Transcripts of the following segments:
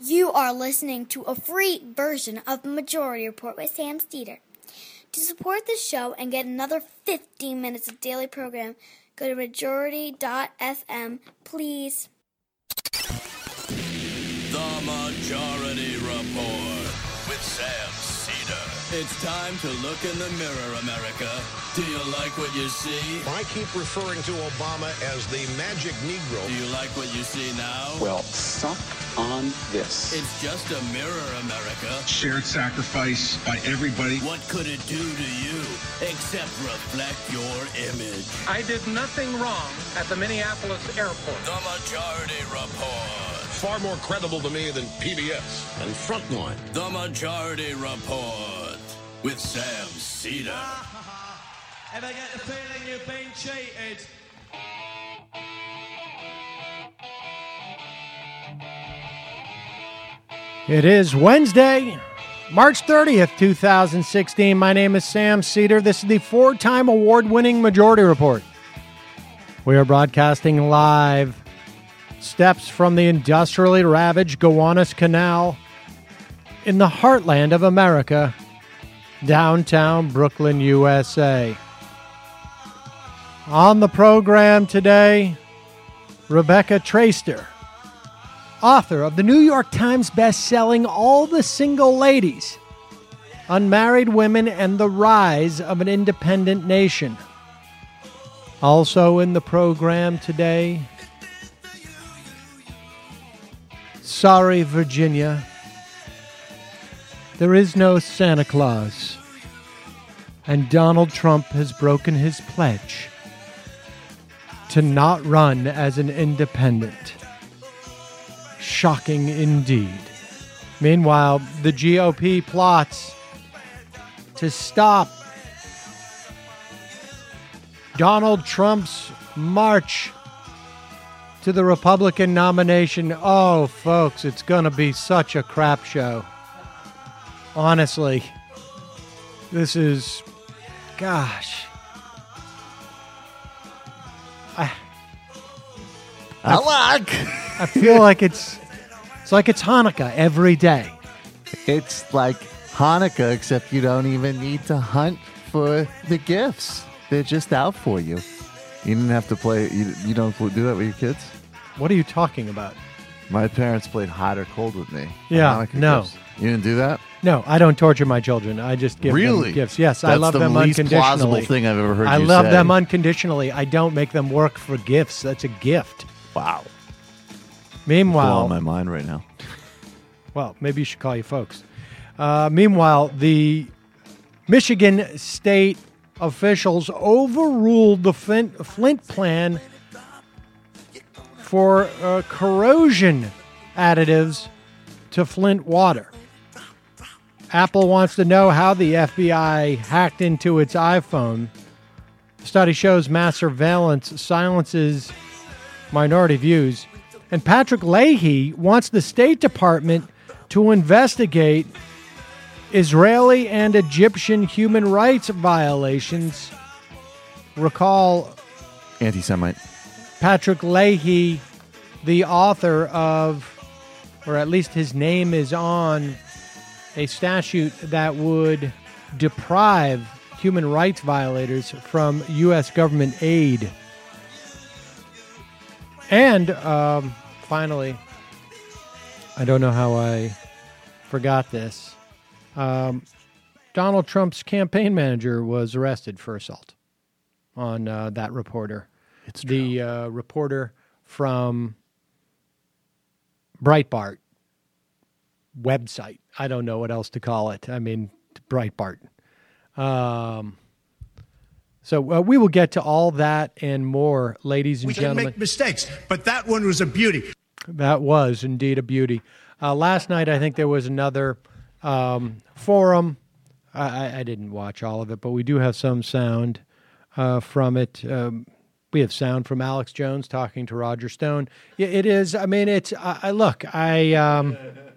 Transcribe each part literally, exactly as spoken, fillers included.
You are listening to a free version of Majority Report with Sam Steeder. To support the show and get another fifteen minutes of daily program, go to majority dot f m, please. The Majority Report with Sam Steeder. It's time to look in the mirror, America. Do you like what you see? I keep referring to Obama as the magic Negro. Do you like what you see now? Well, suck on this. It's just a mirror, America. Shared sacrifice by everybody. What could it do to you except reflect your image? I did nothing wrong at the Minneapolis airport. The Majority Report. Far more credible to me than P B S and Frontline. The Majority Report with Sam Steeder. If I get the feeling you've been cheated. It is Wednesday, March thirtieth, twenty sixteen. My name is Sam Steeder. This is the four-time award-winning Majority Report. We are broadcasting live steps from the industrially ravaged Gowanus Canal in the heartland of America, downtown Brooklyn, U S A. On the program today, Rebecca Traister, author of the New York Times best-selling All the Single Ladies, Unmarried Women and the Rise of an Independent Nation. Also in the program today, sorry, Virginia, there is no Santa Claus, and Donald Trump has broken his pledge to not run as an independent. Shocking indeed. Meanwhile, the G O P plots to stop Donald Trump's march to the Republican nomination. Oh, folks, it's going to be such a crap show. Honestly, this is, gosh. I, I like. I feel like it's it's like it's Hanukkah every day. It's like Hanukkah, except you don't even need to hunt for the gifts. They're just out for you. You didn't have to play. You, you don't do that with your kids? What are you talking about? My parents played hot or cold with me. Yeah, no. Gifts. You didn't do that? No, I don't torture my children. I just give really? them gifts. Yes, That's I love the them least unconditionally. plausible thing I've ever heard I you love say. them unconditionally. I don't make them work for gifts. That's a gift. Wow. Meanwhile, blowing my mind right now. Well, maybe you should call you folks. Uh, meanwhile, the Michigan state officials overruled the Flint, Flint plan for uh, corrosion additives to Flint water. Apple wants to know how the F B I hacked into its iPhone. The study shows mass surveillance silences minority views. And Patrick Leahy wants the State Department to investigate Israeli and Egyptian human rights violations. Recall anti-Semite. Patrick Leahy, the author of, or at least his name is on, a statute that would deprive human rights violators from U S government aid. And um, finally, I don't know how I forgot this. Um, Donald Trump's campaign manager was arrested for assault on uh, that reporter. It's true. The uh, reporter from Breitbart website. I don't know what else to call it. I mean, Breitbart. Um, so uh, we will get to all that and more, ladies and we gentlemen. We can make mistakes, but that one was a beauty. That was indeed a beauty. Uh, last night, I think there was another um, forum. I, I didn't watch all of it, but we do have some sound uh, from it. Um, we have sound from Alex Jones talking to Roger Stone. It is, I mean, it's, I, I look, I, um,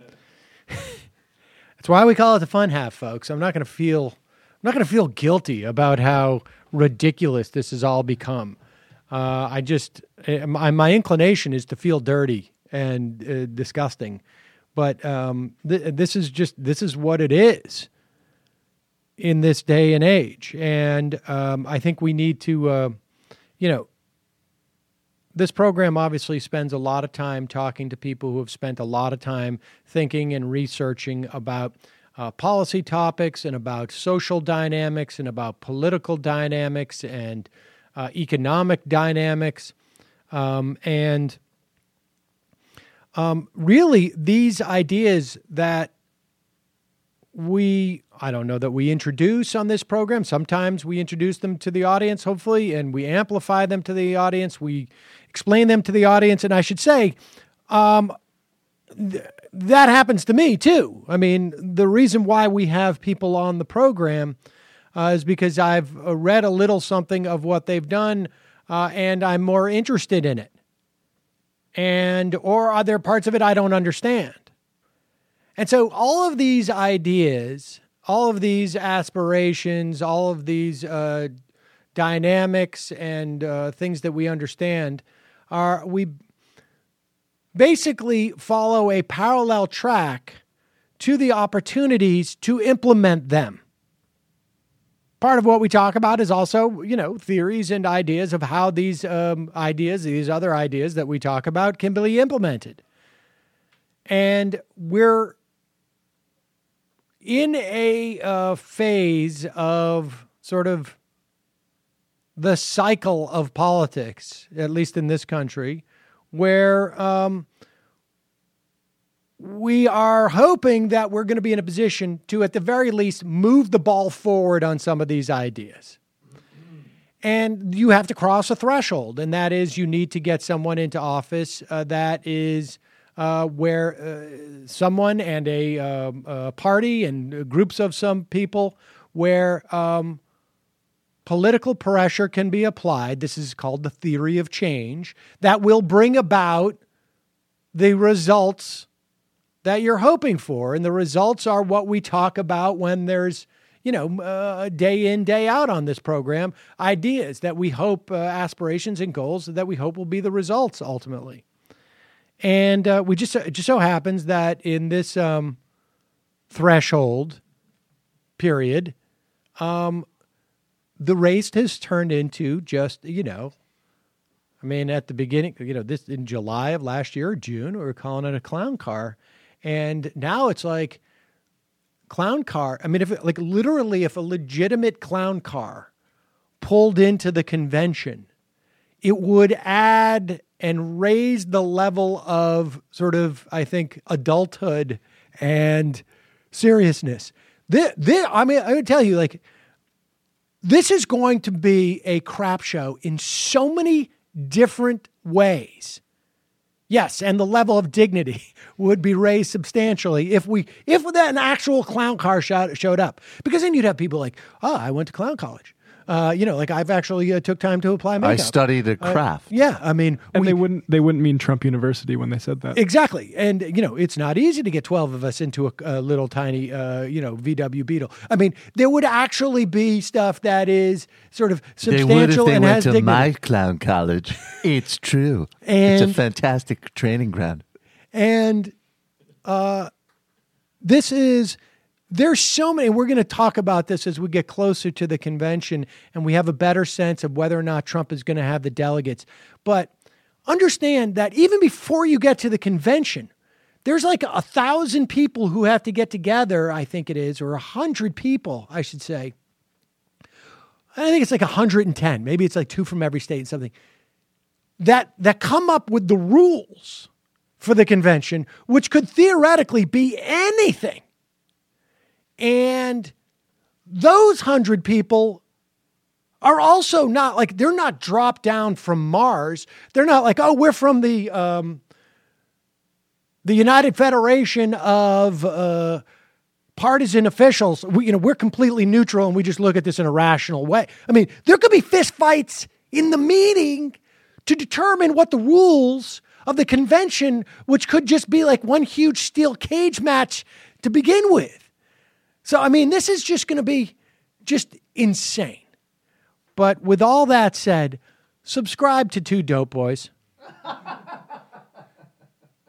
that's why we call it the fun half, folks. I'm not going to feel, I'm not going to feel guilty about how ridiculous this has all become. Uh, I just, my, my inclination is to feel dirty and uh, disgusting. But um, th- this is just this is what it is in this day and age, and um, I think we need to, uh, you know, this program obviously spends a lot of time talking to people who have spent a lot of time thinking and researching about uh, policy topics and about social dynamics and about political dynamics and uh, economic dynamics, um, and um, really these ideas that we, I don't know that we introduce on this program. Sometimes we introduce them to the audience, hopefully, and we amplify them to the audience. We explain them to the audience. And I should say, um, th- that happens to me too. I mean, the reason why we have people on the program uh, is because I've uh, read a little something of what they've done, uh, and I'm more interested in it. And, or are there parts of it I don't understand? And so all of these ideas, all of these aspirations, all of these uh, dynamics and uh, things that we understand are, we basically follow a parallel track to the opportunities to implement them. Part of what we talk about is also, you know, theories and ideas of how these um, ideas, these other ideas that we talk about can be implemented. And we're in a uh, phase of sort of the cycle of politics, at least in this country, where um, we are hoping that we're going to be in a position to, at the very least, move the ball forward on some of these ideas. And you have to cross a threshold, and that is you need to get someone into office uh, that is Uh, where uh, someone and a, um, a party and groups of some people where um, political pressure can be applied. This is called the theory of change that will bring about the results that you're hoping for. And the results are what we talk about when there's, you know, uh, day in, day out on this program, ideas that we hope, uh, aspirations and goals that we hope will be the results ultimately. And uh, we just it just so happens that in this um, threshold period, um, the race has turned into just, you know, I mean, at the beginning, you know, this in July of last year, June, we were calling it a clown car. And now it's like clown car. I mean, if it, like literally if a legitimate clown car pulled into the convention, it would add and raise the level of sort of, I think, adulthood and seriousness. This, this, I mean, I would tell you, like, this is going to be a crap show in so many different ways. Yes, and the level of dignity would be raised substantially if we, if that an actual clown car showed, showed up. Because then you'd have people like, oh, I went to clown college. Uh, you know, like I've actually uh, took time to apply makeup. I studied a craft. Uh, yeah, I mean, and we, they wouldn't they wouldn't mean Trump University when they said that. Exactly, and you know, it's not easy to get twelve of us into a, a little tiny, uh, you know, V W Beetle. I mean, there would actually be stuff that is sort of substantial they would if they and went has to dignity. my clown college. It's true. And, it's a fantastic training ground. And uh, this is. There's so many, we're going to talk about this as we get closer to the convention and we have a better sense of whether or not Trump is going to have the delegates. But understand that even before you get to the convention, there's like a thousand people who have to get together, I think it is, or a hundred people, I should say. I think it's like one hundred ten. Maybe it's like two from every state and something. That, that come up with the rules for the convention, which could theoretically be anything. And those hundred people are also not like, they're not dropped down from Mars. They're not like, oh, we're from the um, the United Federation of uh, partisan officials. We, you know, we're completely neutral and we just look at this in a rational way. I mean, there could be fist fights in the meeting to determine what the rules of the convention, which could just be like one huge steel cage match to begin with. So, I mean, this is just going to be just insane. But with all that said, subscribe to Two Dope Boys.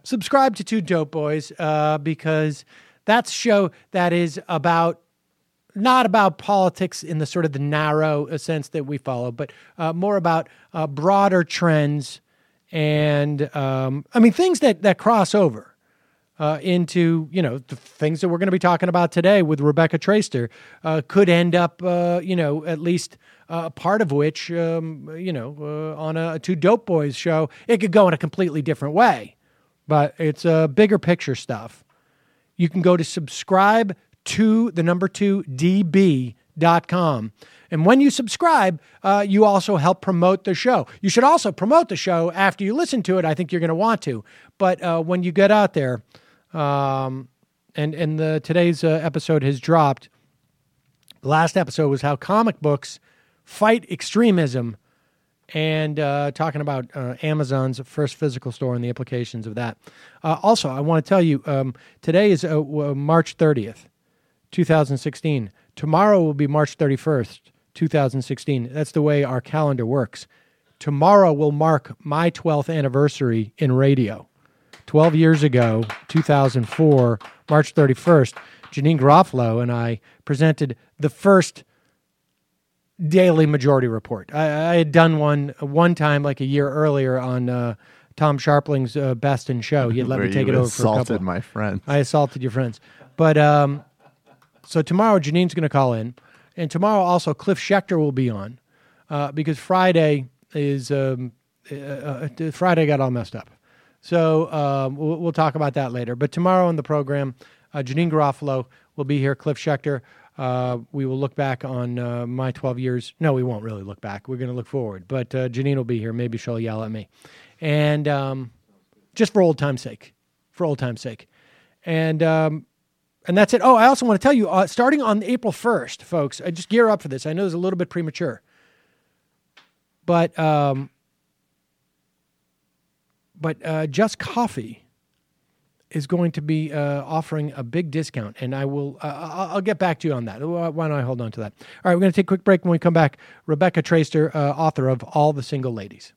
subscribe to Two Dope Boys uh, because that's a show that is about, not about politics in the sort of the narrow sense that we follow, but uh, more about uh, broader trends and, um, I mean, things that, that cross over. Uh, into, you know, the things that we're going to be talking about today with Rebecca Traister uh, could end up, uh, you know, at least uh, part of which, um, you know, uh, on a Two Dope Boys show, it could go in a completely different way. But it's uh, bigger picture stuff. You can go to subscribe to the number two D B dot com. And when you subscribe, uh, you also help promote the show. You should also promote the show after you listen to it. I think you're going to want to. But uh, when you get out there, Um, and, and the, today's uh, episode has dropped. The last episode was how comic books fight extremism and uh, talking about uh, Amazon's first physical store and the implications of that. Uh, also, I want to tell you, um, today is uh, March thirtieth, twenty sixteen. Tomorrow will be March thirty-first, twenty sixteen. That's the way our calendar works. Tomorrow will mark my twelfth anniversary in radio. twelve years ago, two thousand four, March thirty-first, Janine Garofalo and I presented the first daily Majority Report. I, I had done one one time like a year earlier on uh, Tom Sharpling's uh, Best in Show. He had let Where me take you it over for a couple. assaulted my friends. I assaulted your friends. But um, so tomorrow, Janine's going to call in. And tomorrow also, Cliff Schechter will be on uh, because Friday is, um, uh, uh, Friday got all messed up. So um, we'll, we'll talk about that later. But tomorrow on the program, uh, Janine Garofalo will be here, Cliff Schechter. Uh, we will look back on uh, my twelve years. No, we won't really look back. We're going to look forward. But uh, Janine will be here. Maybe she'll yell at me. And um, just for old time's sake. For old time's sake. And um, and that's it. Oh, I also want to tell you, uh, starting on April first, folks, I just gear up for this. I know it's a little bit premature. But... Um, But uh, Just Coffee is going to be uh, offering a big discount, and I will. Uh, I'll get back to you on that. Why don't I hold on to that? All right, we're going to take a quick break. When we come back, Rebecca Traister, uh, author of All the Single Ladies.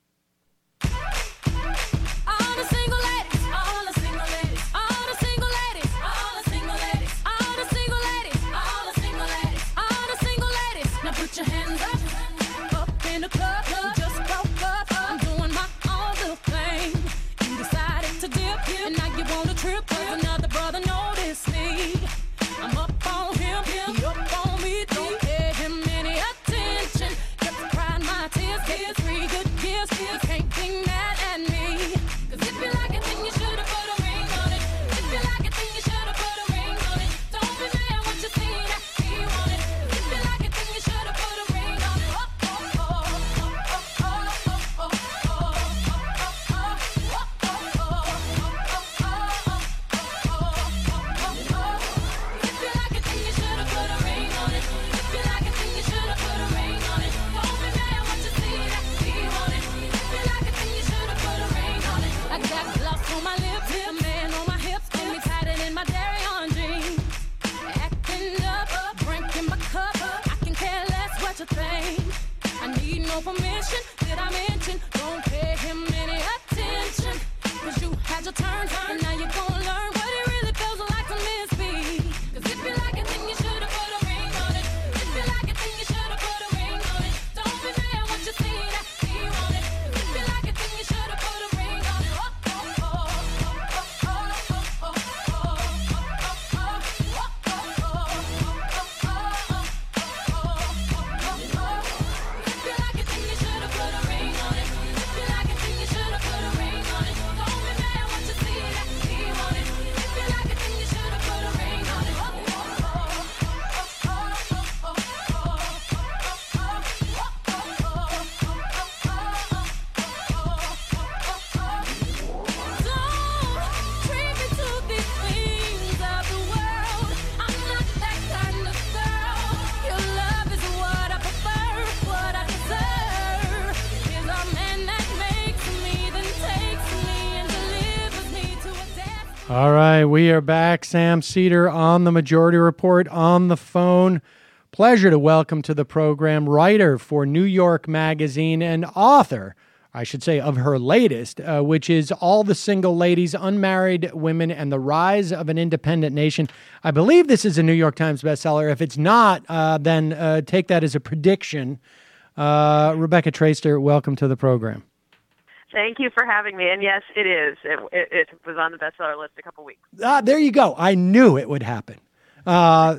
All right, we are back. Sam Seder on the Majority Report on the phone. Pleasure to welcome to the program writer for New York Magazine and author I should say, of her latest, uh, which is All the Single Ladies, Unmarried Women, and the Rise of an Independent Nation. I believe this is a New York Times bestseller. If it's not, uh, then uh, take that as a prediction. Uh, Rebecca Traister, welcome to the program. Thank you for having me. And yes, it is. It, it, it was on the bestseller list a couple weeks. Ah, there you go. I knew it would happen. Uh,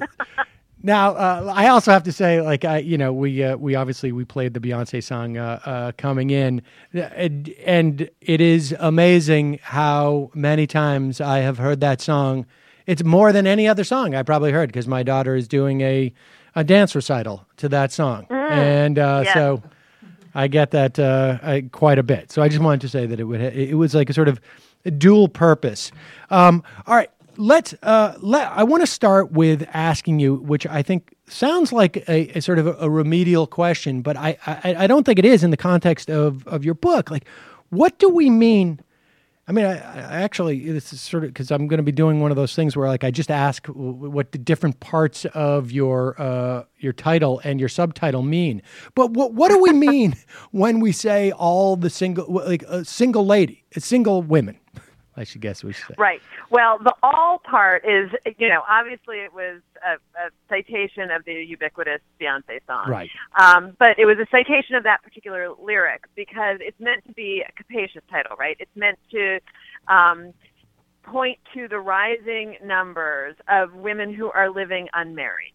now, uh, I also have to say, like, I, you know, we uh, we obviously we played the Beyonce song uh, uh, coming in, and, and it is amazing how many times I have heard that song. It's more than any other song I probably heard because my daughter is doing a, a dance recital to that song, mm, and uh, yeah. so I get that uh, I, quite a bit. So I just wanted to say that it would it was like a sort of a dual purpose. Um, all right. Let's. Uh, let. I want to start with asking you, which I think sounds like a, a sort of a, a remedial question, but I, I, I don't think it is in the context of, of your book. Like, what do we mean? I mean, I, I actually, this is sort of because I'm going to be doing one of those things where, like, I just ask what the different parts of your uh, your title and your subtitle mean. But what what do we mean when we say all the single, like a single lady, a single women? I should guess we should say. Right. Well, the all part is, you know, obviously it was a, a citation of the ubiquitous Beyonce song. Right. Um, but it was a citation of that particular lyric because it's meant to be a capacious title, right? It's meant to um, point to the rising numbers of women who are living unmarried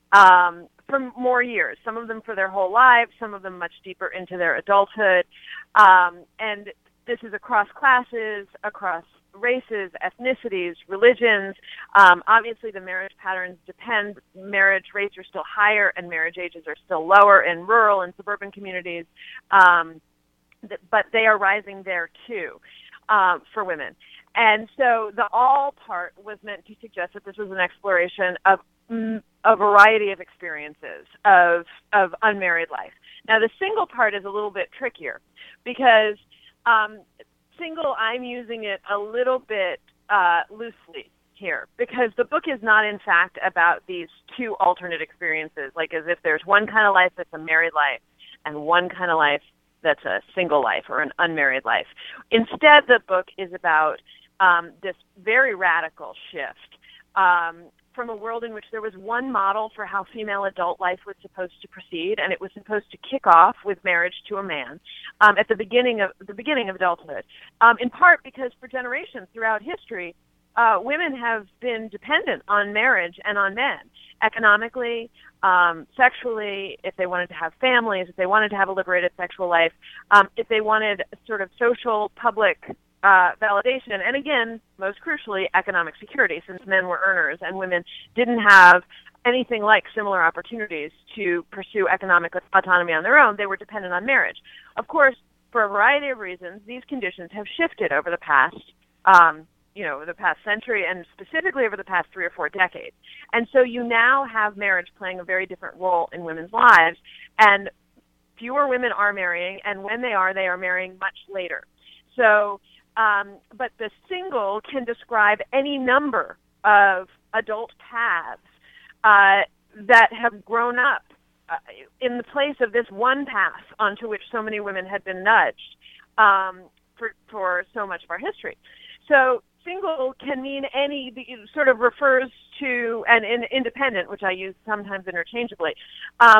um, for more years, some of them for their whole lives, some of them much deeper into their adulthood. Um, and this is across classes, across races, ethnicities, religions. Um, obviously, the marriage patterns depend. Marriage rates are still higher and marriage ages are still lower in rural and suburban communities, um, th- but they are rising there too um, for women. And so the all part was meant to suggest that this was an exploration of mm, a variety of experiences of of unmarried life. Now, the single part is a little bit trickier because Um, single, I'm using it a little bit uh, loosely here because the book is not, in fact, about these two alternate experiences, like as if there's one kind of life that's a married life and one kind of life that's a single life or an unmarried life. Instead, the book is about um, this very radical shift um, from a world in which there was one model for how female adult life was supposed to proceed, and it was supposed to kick off with marriage to a man um, at the beginning of the beginning of adulthood. Um, in part because for generations throughout history, uh, women have been dependent on marriage and on men economically, um, sexually, if they wanted to have families, if they wanted to have a liberated sexual life, um, if they wanted sort of social public Uh, validation, and again, most crucially, economic security, since men were earners and women didn't have anything like similar opportunities to pursue economic autonomy on their own. They were dependent on marriage. Of course, for a variety of reasons, these conditions have shifted over the past, um, you know, the past century, and specifically over the past three or four decades. And so you now have marriage playing a very different role in women's lives, and fewer women are marrying, and when they are, they are marrying much later. So Um, but the single can describe any number of adult paths uh, that have grown up uh, in the place of this one path onto which so many women had been nudged um, for, for so much of our history. So single can mean any, it sort of refers to, and in, independent, which I use sometimes interchangeably, um,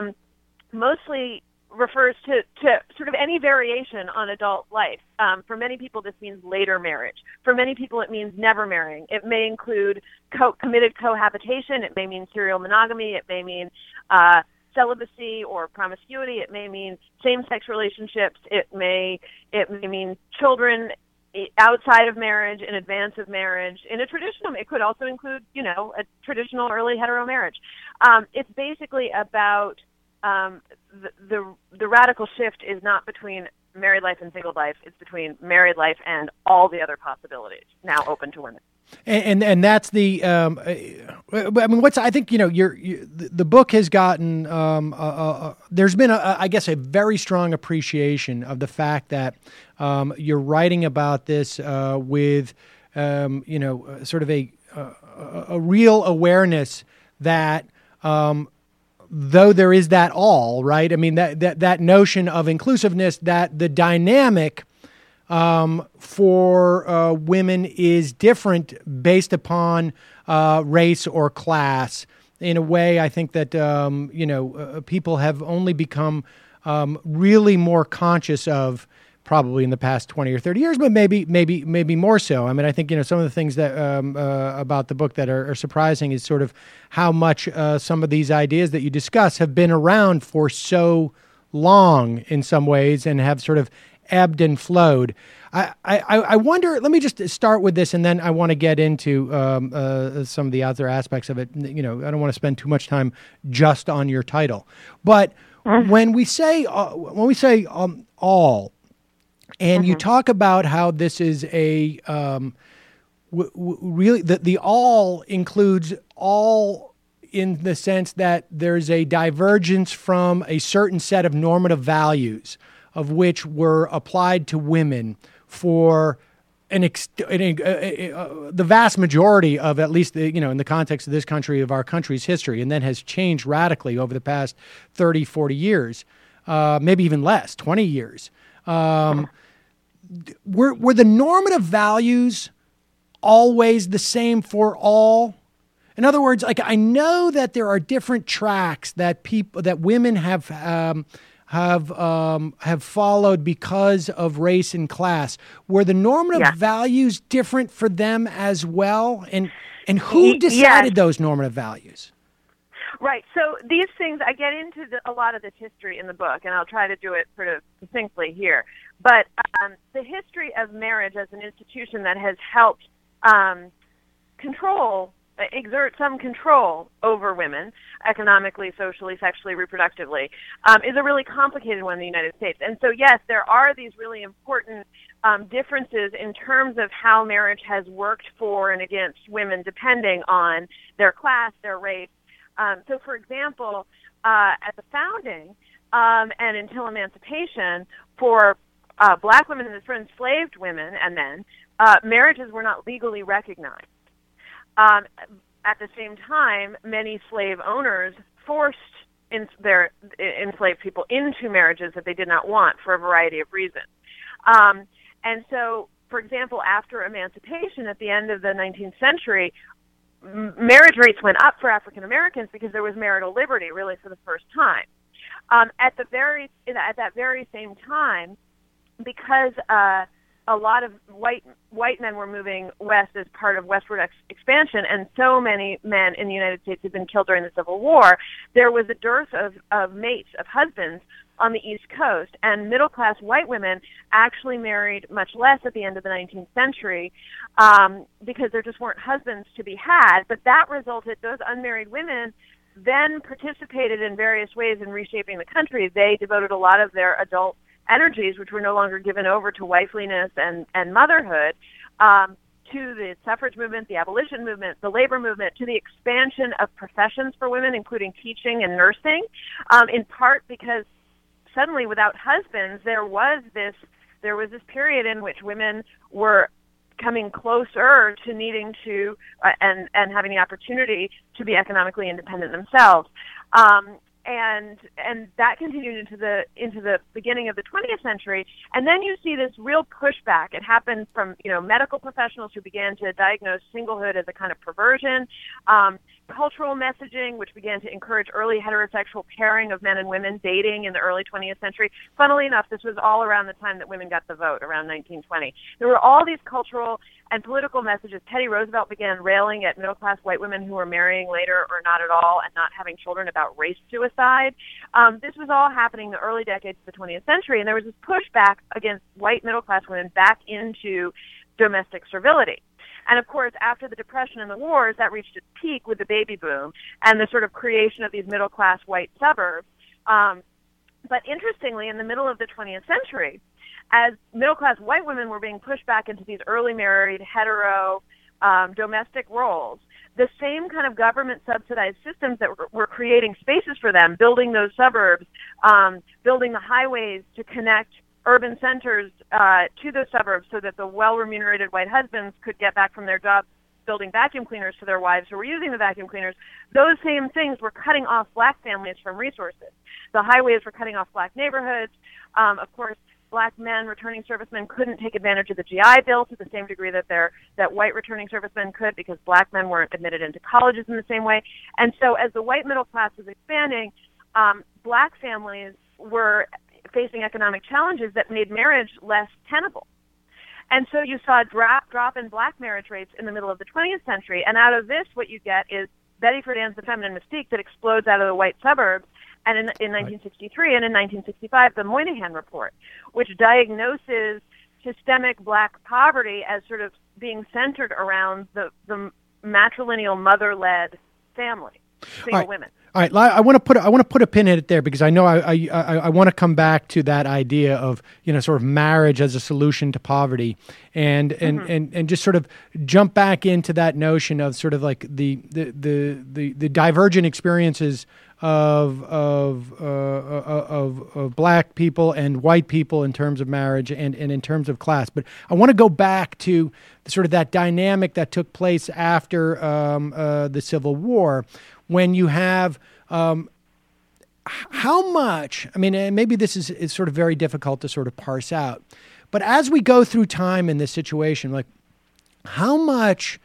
mostly refers to, to sort of any variation on adult life. Um, for many people, this means later marriage. For many people, it means never marrying. It may include co- committed cohabitation. It may mean serial monogamy. It may mean uh, celibacy or promiscuity. It may mean same-sex relationships. It may it may mean children outside of marriage, in advance of marriage. In a traditional, it could also include, you know, a traditional early hetero marriage. Um, it's basically about Um, the, the the radical shift is not between married life and single life. It's between married life and all the other possibilities now open to women. And and, and that's the. Um, I mean, what's I think you know. You're, you the book has gotten. Um, uh, uh, there's been, a, I guess, a very strong appreciation of the fact that um, you're writing about this uh, with, um, you know, sort of a a, a real awareness that. Um, though there is that all, right? I mean, that, that, that notion of inclusiveness, that the dynamic um, for uh, women is different based upon uh, race or class. In a way, I think that, um, you know, uh, people have only become um, really more conscious of probably in the past twenty or thirty years, but maybe, maybe, maybe more so. I mean, I think, you know, some of the things that um, uh, about the book that are, are surprising is sort of how much uh, some of these ideas that you discuss have been around for so long in some ways and have sort of ebbed and flowed. I, I, I wonder, let me just start with this, and then I want to get into um, uh, some of the other aspects of it. You know, I don't want to spend too much time just on your title. But mm-hmm. when we say, uh, when we say um, all, and mm-hmm. you talk about how this is a um, w- w- really the, the all includes all in the sense that there's a divergence from a certain set of normative values of which were applied to women for an, ex- an uh, uh, uh, the vast majority of, at least the, you know, in the context of this country, of our country's history, and then has changed radically over the past thirty, forty years, uh, maybe even less, twenty years. Um, were, were the normative values always the same for all? In other words, like, I know that there are different tracks that people, that women have, um, have, um, have followed because of race and class. Were the normative yeah. values different for them as well? And, and who decided yes. those normative values? Right. So these things, I get into the, a lot of this history in the book, and I'll try to do it sort of succinctly here. But um, the history of marriage as an institution that has helped um, control, exert some control over women, economically, socially, sexually, reproductively, um, is a really complicated one in the United States. And so, yes, there are these really important um, differences in terms of how marriage has worked for and against women, depending on their class, their race. Um, so, for example, uh, at the founding um, and until emancipation, for uh, black women and for enslaved women and men, uh, marriages were not legally recognized. Um, at the same time, many slave owners forced in their enslaved people into marriages that they did not want for a variety of reasons. Um, and so, for example, after emancipation at the end of the nineteenth century, marriage rates went up for African Americans because there was marital liberty, really, for the first time. Um, at the very at that very same time, because uh, a lot of white white men were moving west as part of westward ex- expansion, and so many men in the United States had been killed during the Civil War, there was a dearth of, of mates, of husbands on the East Coast, and middle-class white women actually married much less at the end of the nineteenth century um, because there just weren't husbands to be had. But that resulted, those unmarried women then participated in various ways in reshaping the country. They devoted a lot of their adult energies, which were no longer given over to wifeliness and, and motherhood, um, to the suffrage movement, the abolition movement, the labor movement, to the expansion of professions for women, including teaching and nursing, um, in part because suddenly, without husbands, there was this there was this period in which women were coming closer to needing to uh, and and having the opportunity to be economically independent themselves, um, and and that continued into the into the beginning of the twentieth century. And then you see this real pushback. It happened from you know medical professionals who began to diagnose singlehood as a kind of perversion. Um, cultural messaging, which began to encourage early heterosexual pairing of men and women dating in the early twentieth century. Funnily enough, this was all around the time that women got the vote, around nineteen twenty. There were all these cultural and political messages. Teddy Roosevelt began railing at middle-class white women who were marrying later or not at all and not having children about race suicide. Um, this was all happening in the early decades of the twentieth century, and there was this pushback against white middle-class women back into domestic servility. And, of course, after the Depression and the wars, that reached its peak with the baby boom and the sort of creation of these middle-class white suburbs. Um, but interestingly, in the middle of the twentieth century, as middle-class white women were being pushed back into these early married, hetero, um, domestic roles, the same kind of government-subsidized systems that were, were creating spaces for them, building those suburbs, um, building the highways to connect urban centers uh, to those suburbs so that the well-remunerated white husbands could get back from their jobs building vacuum cleaners to their wives who were using the vacuum cleaners, those same things were cutting off black families from resources. The highways were cutting off black neighborhoods. Um, of course, black men, returning servicemen, couldn't take advantage of the G I Bill to the same degree that their that white returning servicemen could, because black men weren't admitted into colleges in the same way. And so as the white middle class was expanding, um, black families were facing economic challenges that made marriage less tenable. And so you saw a drop, drop in black marriage rates in the middle of the twentieth century. And out of this, what you get is Betty Friedan's The Feminine Mystique that explodes out of the white suburbs. And in, in nineteen sixty-three and in nineteen sixty-five, the Moynihan Report, which diagnoses systemic black poverty as sort of being centered around the, the matrilineal mother-led family, single right. women. All right, I want to put I want to put a pin in it there, because I know I I, I, I want to come back to that idea of, you know, sort of marriage as a solution to poverty, and and, mm-hmm. and, and just sort of jump back into that notion of sort of like the the the the, the divergent experiences of of, uh, of of black people and white people in terms of marriage and, and in terms of class. But I want to go back to sort of that dynamic that took place after um, uh, the Civil War, when you have um, how much, I mean, and maybe this is, is sort of very difficult to sort of parse out, but as we go through time in this situation, like how much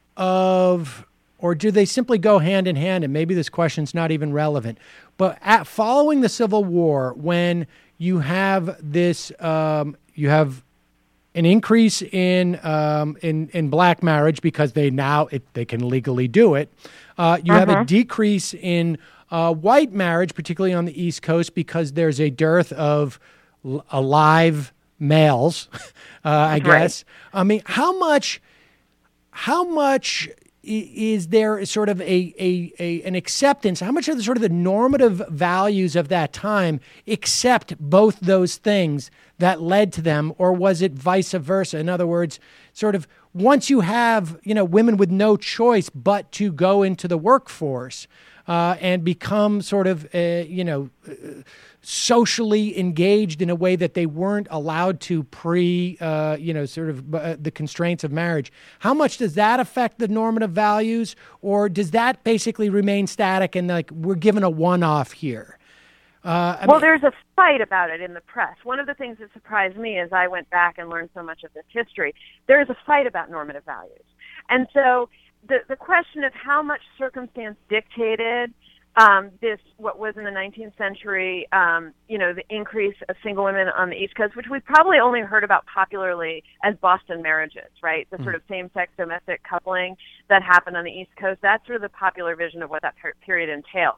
of, or do they simply go hand in hand? And maybe this question's not even relevant, but at, following the Civil War, when you have this, um, you have an increase in um, in in black marriage because they now it, they can legally do it. Uh, you uh-huh. have a decrease in uh, white marriage, particularly on the East Coast, because there's a dearth of l- alive males. uh, I guess. Right. I mean, how much? How much is there sort of a, a, a an acceptance? How much of the sort of the normative values of that time accept both those things that led to them, or was it vice versa? In other words, sort of once you have, you know, women with no choice but to go into the workforce uh, and become sort of, uh, you know, uh, socially engaged in a way that they weren't allowed to pre, uh, you know, sort of uh, the constraints of marriage. How much does that affect the normative values, or does that basically remain static and like we're given a one-off here? Uh, I well, mean, there's a fight about it in the press. One of the things that surprised me as I went back and learned so much of this history, there is a fight about normative values. And so the the question of how much circumstance dictated um, this, what was in the nineteenth century, um, you know, the increase of single women on the East Coast, which we've probably only heard about popularly as Boston marriages, right? The mm. sort of same-sex domestic coupling that happened on the East Coast. That's sort of the popular vision of what that per- period entailed.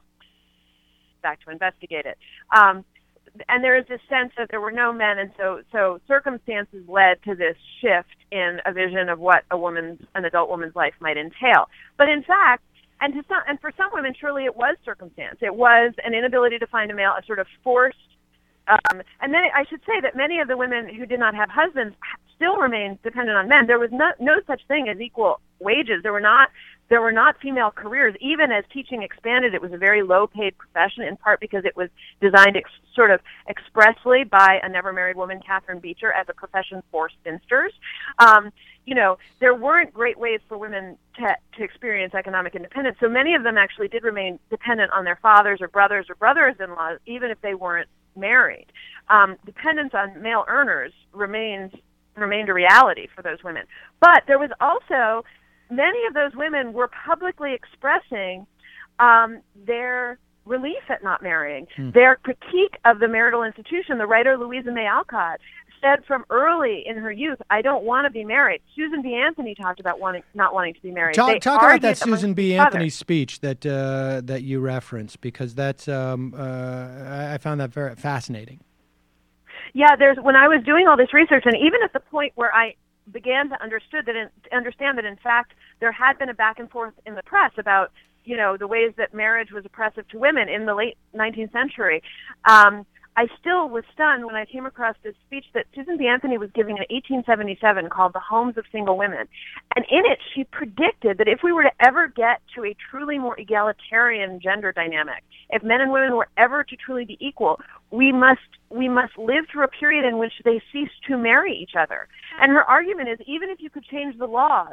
Back to investigate it. Um, and there is this sense that there were no men, and so so circumstances led to this shift in a vision of what a woman's, an adult woman's life might entail. But in fact, and to some, and for some women, surely it was circumstance. It was an inability to find a male, a sort of forced. Um, and then I should say that many of the women who did not have husbands still remained dependent on men. There was no, no such thing as equal wages. There were not there were not female careers. Even as teaching expanded, it was a very low-paid profession, in part because it was designed ex- sort of expressly by a never-married woman, Catherine Beecher, as a profession for spinsters. Um, you know, there weren't great ways for women to, to experience economic independence. So many of them actually did remain dependent on their fathers or brothers or brothers-in-law, even if they weren't married. Um, dependence on male earners remains remained a reality for those women. But there was also, many of those women were publicly expressing um, their relief at not marrying, hmm. their critique of the marital institution. The writer Louisa May Alcott said from early in her youth, I don't want to be married. Susan B. Anthony talked about wanting, not wanting to be married. Talk, talk about that Susan B. Anthony speech that uh, that you referenced, because that's um, uh, I found that very fascinating. Yeah, there's when I was doing all this research, and even at the point where I began to understood that in, to understand that in fact there had been a back and forth in the press about, you know, the ways that marriage was oppressive to women in the late nineteenth century. Um, I still was stunned when I came across this speech that Susan B. Anthony was giving in eighteen seventy-seven called The Homes of Single Women. And in it, she predicted that if we were to ever get to a truly more egalitarian gender dynamic, if men and women were ever to truly be equal, we must we must live through a period in which they cease to marry each other. And her argument is, even if you could change the laws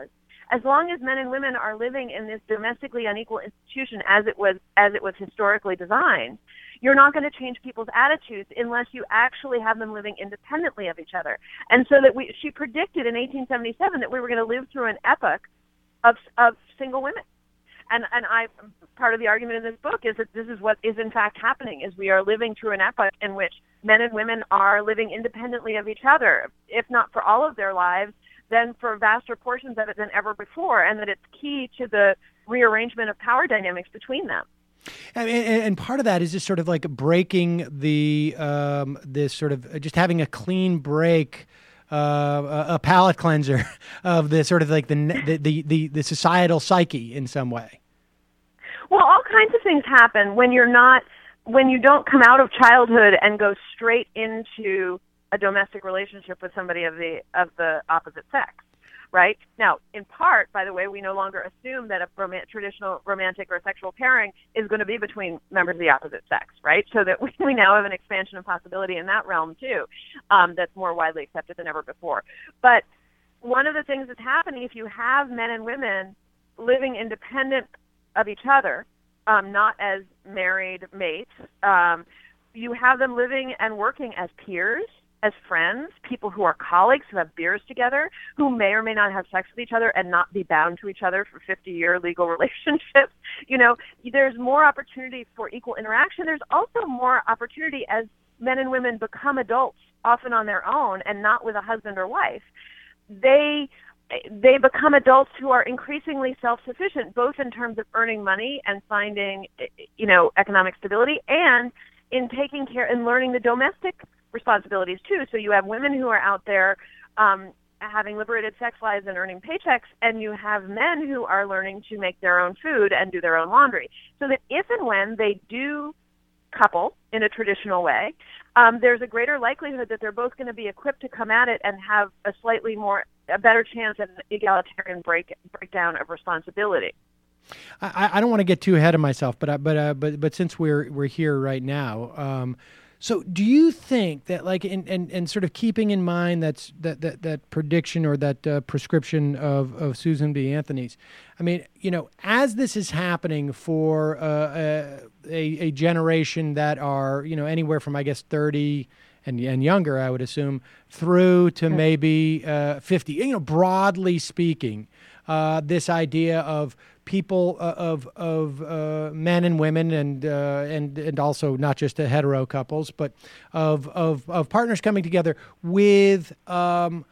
as long as men and women are living in this domestically unequal institution as it was as it was historically designed, you're not going to change people's attitudes unless you actually have them living independently of each other. And so that we, she predicted in eighteen seventy-seven that we were going to live through an epoch of of single women. And and I part of the argument in this book is that this is what is in fact happening, is we are living through an epoch in which men and women are living independently of each other, if not for all of their lives, then for vaster portions of it than ever before, and that it's key to the rearrangement of power dynamics between them. And, and part of that is just sort of like breaking the um, this sort of just having a clean break, uh, a palate cleanser of the sort of like the the, the the societal psyche in some way. Well, all kinds of things happen when you're not when you don't come out of childhood and go straight into a domestic relationship with somebody of the of the opposite sex. Right? Now, in part, by the way, we no longer assume that a rom- traditional romantic or sexual pairing is going to be between members of the opposite sex, right? So that we, we now have an expansion of possibility in that realm, too, um, that's more widely accepted than ever before. But one of the things that's happening, if you have men and women living independent of each other, um, not as married mates, um, you have them living and working as peers, as friends, people who are colleagues, who have beers together, who may or may not have sex with each other and not be bound to each other for fifty-year legal relationships. You know, there's more opportunity for equal interaction. There's also more opportunity as men and women become adults, often on their own and not with a husband or wife. They they become adults who are increasingly self-sufficient, both in terms of earning money and finding, you know, economic stability, and in taking care and learning the domestic responsibilities too. So you have women who are out there um, having liberated sex lives and earning paychecks, and you have men who are learning to make their own food and do their own laundry. So that if and when they do couple in a traditional way, um, there's a greater likelihood that they're both going to be equipped to come at it and have a slightly more, a better chance at an egalitarian break breakdown of responsibility. I, I don't want to get too ahead of myself, but I, but uh, but but since we're we're here right now. Um, So do you think that, like, in, and, and sort of keeping in mind that's, that, that, that prediction or that uh, prescription of, of Susan B. Anthony's, I mean, you know, as this is happening for uh, a, a generation that are, you know, anywhere from, I guess, thirty and, and younger, I would assume, through to maybe uh, fifty, you know, broadly speaking, uh, this idea of people uh, of of uh, men and women and uh, and and also not just the hetero couples, but of of of partners coming together with um,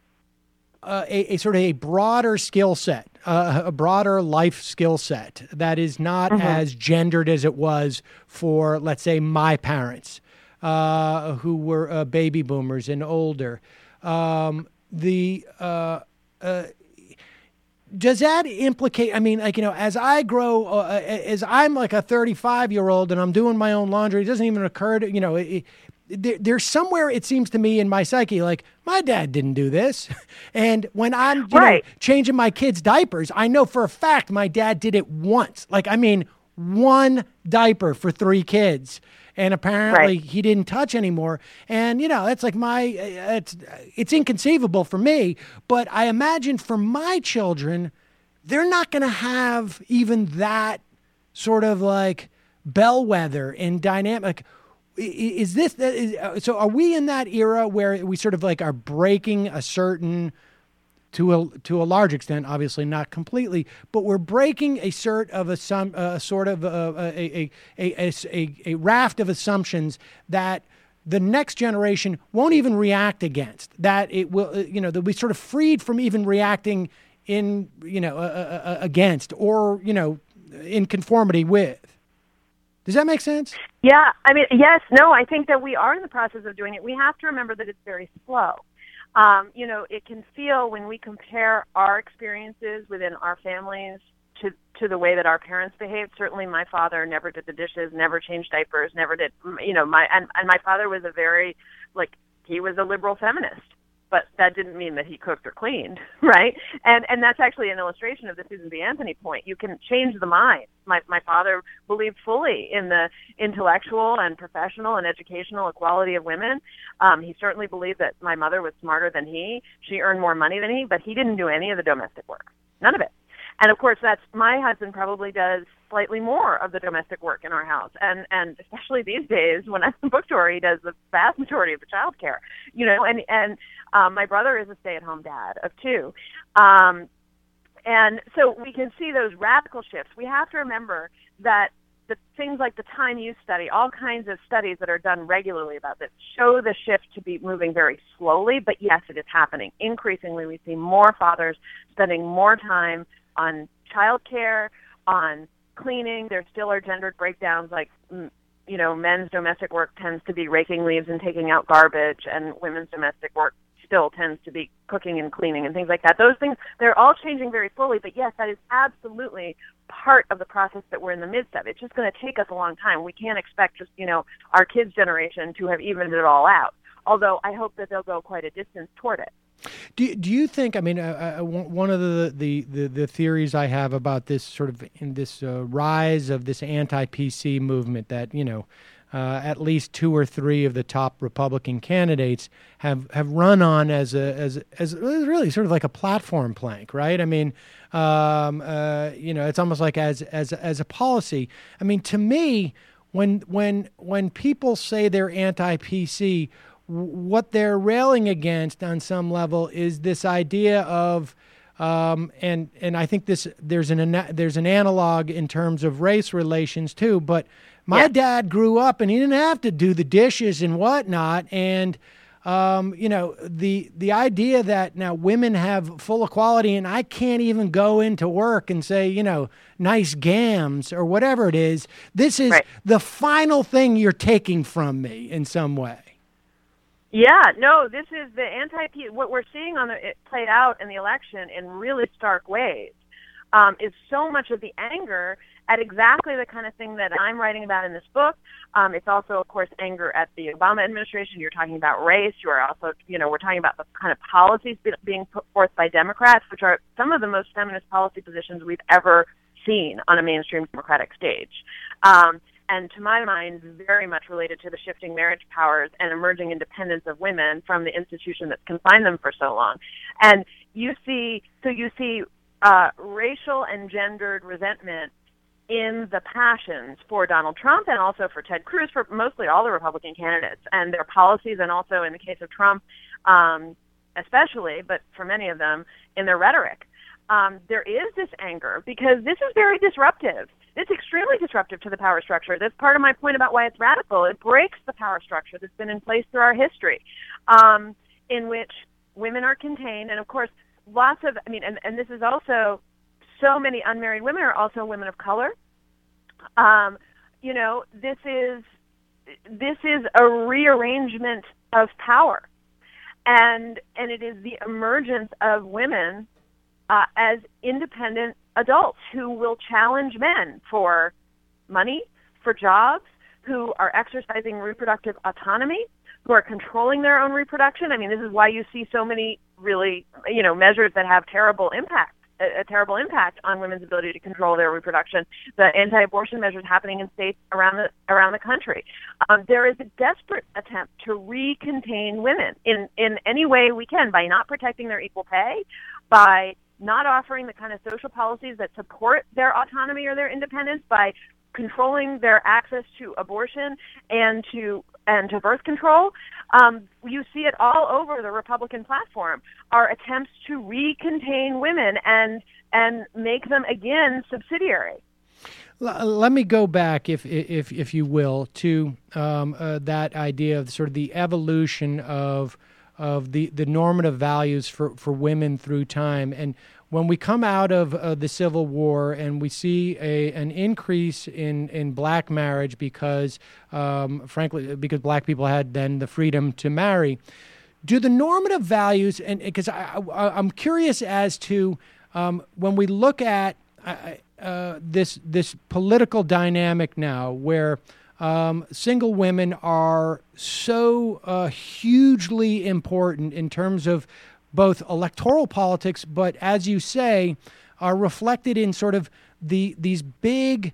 uh, a, a sort of a broader skill set, uh, a broader life skill set that is not mm-hmm. as gendered as it was for, let's say, my parents, uh, who were uh, baby boomers and older. Um, the uh, uh, Does that implicate, I mean, like, you know, as I grow, uh, as I'm like a thirty-five-year-old and I'm doing my own laundry, it doesn't even occur to, you know, it, there, there's somewhere, it seems to me, in my psyche, like, my dad didn't do this. And when I'm you right. know, changing my kids' diapers, I know for a fact my dad did it once. Like, I mean, one diaper for three kids. And apparently right. he didn't touch anymore. And, you know, that's like my, it's, it's inconceivable for me. But I imagine for my children, they're not going to have even that sort of like bellwether and dynamic. Is this, is, so are we in that era where we sort of like are breaking a certain, to a to a large extent, obviously not completely, but we're breaking a sort of a some uh, sort of a a, a a a a raft of assumptions that the next generation won't even react against. That it will, you know, they'll be sort of freed from even reacting in, you know, uh, uh, against or, you know, in conformity with. Does that make sense? Yeah, I mean, yes, no, I think that we are in the process of doing it. We have to remember that it's very slow. Um, you know, it can feel when we compare our experiences within our families to to the way that our parents behaved. Certainly my father never did the dishes, never changed diapers, never did, you know, my, and, and my father was a very, like, he was a liberal feminist, but that didn't mean that he cooked or cleaned, right? And and that's actually an illustration of the Susan B. Anthony point. You can change the mind. My my father believed fully in the intellectual and professional and educational equality of women. Um, he certainly believed that my mother was smarter than he. She earned more money than he, but he didn't do any of the domestic work. none of it. And of course, that's my husband probably does slightly more of the domestic work in our house, and and especially these days when I'm at the bookstore, he does the vast majority of the child care. You know, and and um, my brother is a stay-at-home dad of two, um, and so we can see those radical shifts. We have to remember that the things like the time use study, all kinds of studies that are done regularly about this, show the shift to be moving very slowly, but yes, it is happening. Increasingly, we see more fathers spending more time on childcare, on cleaning. There still are gendered breakdowns, like, you know, men's domestic work tends to be raking leaves and taking out garbage, and women's domestic work still tends to be cooking and cleaning and things like that. Those things, they're all changing very slowly, but yes, that is absolutely part of the process that we're in the midst of. It's just going to take us a long time. We can't expect just, you know, our kids' generation to have evened it all out, although I hope that they'll go quite a distance toward it. Do do you think? I mean, uh, uh, one of the, the, the, the theories I have about this sort of in this uh, rise of this anti-P C movement that, you know, uh, at least two or three of the top Republican candidates have, have run on as a as as really sort of like a platform plank, right? I mean, um, uh, you know, it's almost like as as as a policy. I mean, to me, when when when people say they're anti-P C, what they're railing against on some level is this idea of, um, and and I think this there's an there's an analog in terms of race relations too. But my yeah. dad grew up and he didn't have to do the dishes and whatnot, and um, you know the the idea that now women have full equality and I can't even go into work and say, you know, nice gams or whatever it is. This is right. the final thing you're taking from me in some way. Yeah, no, this is the anti-P. What we're seeing on the, it played out in the election in really stark ways um, is so much of the anger at exactly the kind of thing that I'm writing about in this book. Um, it's also, of course, anger at the Obama administration. You're talking about race. You are also, you know, we're talking about the kind of policies be, being put forth by Democrats, which are some of the most feminist policy positions we've ever seen on a mainstream Democratic stage. Um, and to my mind, very much related to the shifting marriage powers and emerging independence of women from the institution that's confined them for so long. And you see, so you see uh, racial and gendered resentment in the passions for Donald Trump and also for Ted Cruz, for mostly all the Republican candidates and their policies, and also in the case of Trump, um, especially, but for many of them, in their rhetoric. Um, there is this anger because this is very disruptive. It's extremely disruptive to the power structure. That's part of my point about why it's radical. It breaks the power structure that's been in place through our history, um, in which women are contained. And, of course, lots of, I mean, and, and this is also, so many unmarried women are also women of color. Um, you know, this is, this is a rearrangement of power. And, and it is the emergence of women uh, as independent adults who will challenge men for money, for jobs, who are exercising reproductive autonomy, who are controlling their own reproduction. I mean, this is why you see so many really, you know, measures that have terrible impact, a, a terrible impact on women's ability to control their reproduction. The anti-abortion measures happening in states around the around the country. Um, there is a desperate attempt to re-contain women in in any way we can by not protecting their equal pay, by not offering the kind of social policies that support their autonomy or their independence, by controlling their access to abortion and to and to birth control. Um, you see it all over the Republican platform, are attempts to re-contain women and and make them again subsidiary. Let me go back, if if if you will, to um, uh, that idea of sort of the evolution of of the, the normative values for, for women through time. And when we come out of uh, the Civil War and we see a an increase in, in black marriage because, um, frankly, because black people had then the freedom to marry, do the normative values, and because I, I, I'm curious as to um, when we look at uh, uh, this this political dynamic now where Um, single women are so uh, hugely important in terms of both electoral politics, but as you say, are reflected in sort of the these big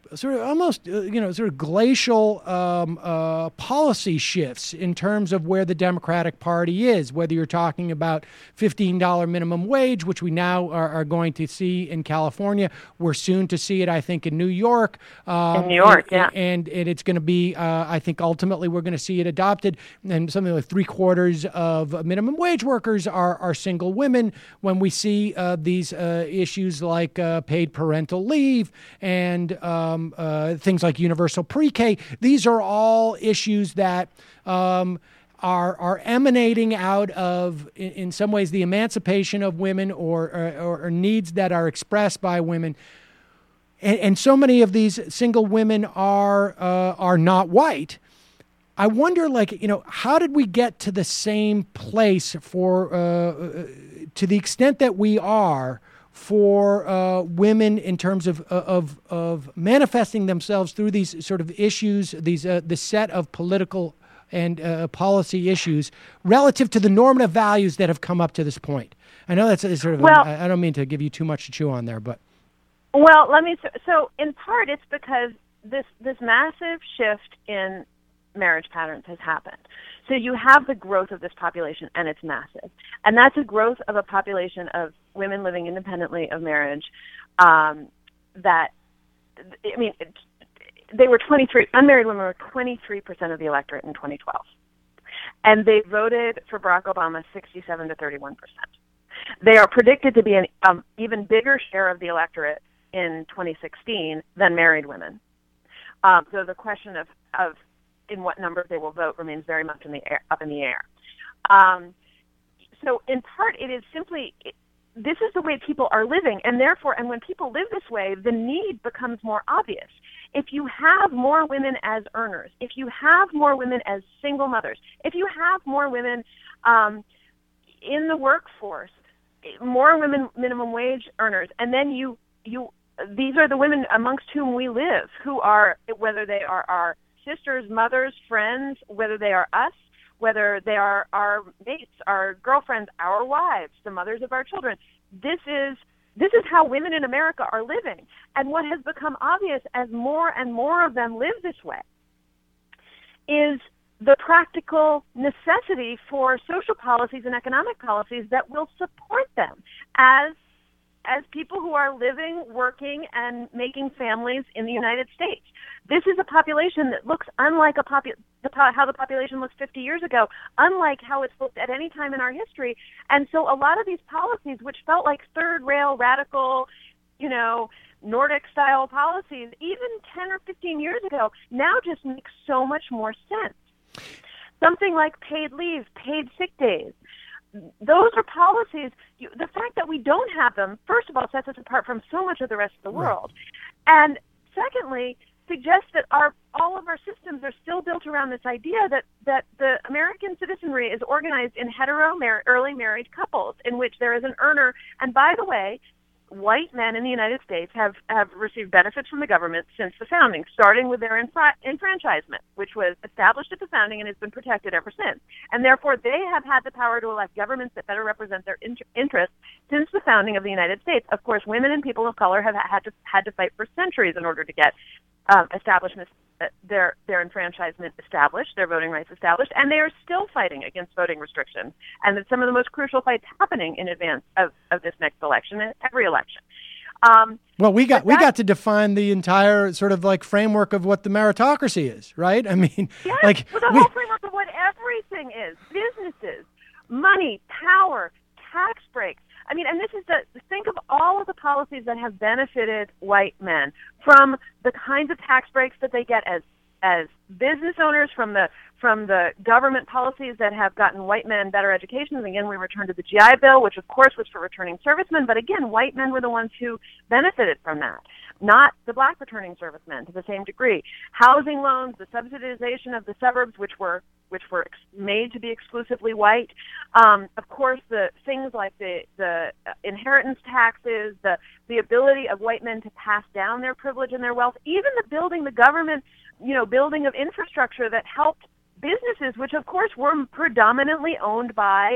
sort of almost, uh, you know, sort of glacial um, uh, policy shifts in terms of where the Democratic Party is, whether you're talking about fifteen dollars minimum wage, which we now are, are going to see in California. We're soon to see it, I think, in New York. Um, in New York, and, yeah. And, and it's going to be, uh, I think, ultimately we're going to see it adopted. And something like three quarters of minimum wage workers are, are single women. When we see uh, these uh, issues like uh, paid parental leave and um, Um, uh, things like universal pre-K. These are all issues that um, are are emanating out of, in, in some ways, the emancipation of women or, or, or needs that are expressed by women. And, and so many of these single women are uh, are not white. I wonder, like, you know, how did we get to the same place for, uh, to the extent that we are, for uh, women in terms of, of of manifesting themselves through these sort of issues, these uh, the set of political and uh, policy issues relative to the normative values that have come up to this point? I know that's a sort of, well, a, I don't mean to give you too much to chew on there, but. Well, let me, so in part it's because this this massive shift in marriage patterns has happened. So you have the growth of this population, and it's massive. And that's a growth of a population of women living independently of marriage um, that, I mean, they were twenty-three, unmarried women were twenty-three percent of the electorate in twenty twelve. And they voted for Barack Obama sixty-seven to thirty-one percent. They are predicted to be an um, even bigger share of the electorate in twenty sixteen than married women. Um, so the question of, of in what numbers they will vote remains very much in the air, up in the air. Um, so in part, it is simply, it, this is the way people are living, and therefore, and when people live this way, the need becomes more obvious. If you have more women as earners, if you have more women as single mothers, if you have more women um, in the workforce, more women minimum wage earners, and then you, you, these are the women amongst whom we live, who are, whether they are our sisters, mothers, friends, whether they are us, whether they are our mates, our girlfriends, our wives, the mothers of our children. This is this is how women in America are living. And what has become obvious as more and more of them live this way is the practical necessity for social policies and economic policies that will support them as as people who are living, working, and making families in the United States. This is a population that looks unlike a popu- the po- how the population looked fifty years ago, unlike how it's looked at any time in our history. And so a lot of these policies, which felt like third-rail, radical, you know, Nordic-style policies, even ten or fifteen years ago, now just make so much more sense. Something like paid leave, paid sick days. Those are policies. You, the fact that we don't have them, first of all, sets us apart from so much of the rest of the world. And secondly, suggests that our all of our systems are still built around this idea that, that the American citizenry is organized in hetero mar- early married couples in which there is an earner. And by the way, white men in the United States have, have received benefits from the government since the founding, starting with their enfra- enfranchisement, which was established at the founding and has been protected ever since. And therefore, they have had the power to elect governments that better represent their in- interests since the founding of the United States. Of course, women and people of color have had to had to fight for centuries in order to get um, establishments, uh, their their enfranchisement established, their voting rights established, and they are still fighting against voting restrictions. And it's some of the most crucial fights happening in advance of, of this next election and every election. Um, well, we got we got to define the entire sort of like framework of what the meritocracy is, right? I mean, yes, like well, the we, whole framework of what everything is: businesses, money, power, tax breaks. I mean, and this is the, think of all of the policies that have benefited white men, from the kinds of tax breaks that they get as as business owners, from the from the government policies that have gotten white men better education. And again, we return to the G I Bill, which of course was for returning servicemen, but again, white men were the ones who benefited from that, not the black returning servicemen to the same degree. Housing loans, the subsidization of the suburbs, which were which were ex- made to be exclusively white. Um, of course, the things like the, the inheritance taxes, the, the ability of white men to pass down their privilege and their wealth, even the building, the government, you know, building of infrastructure that helped businesses, which of course were predominantly owned by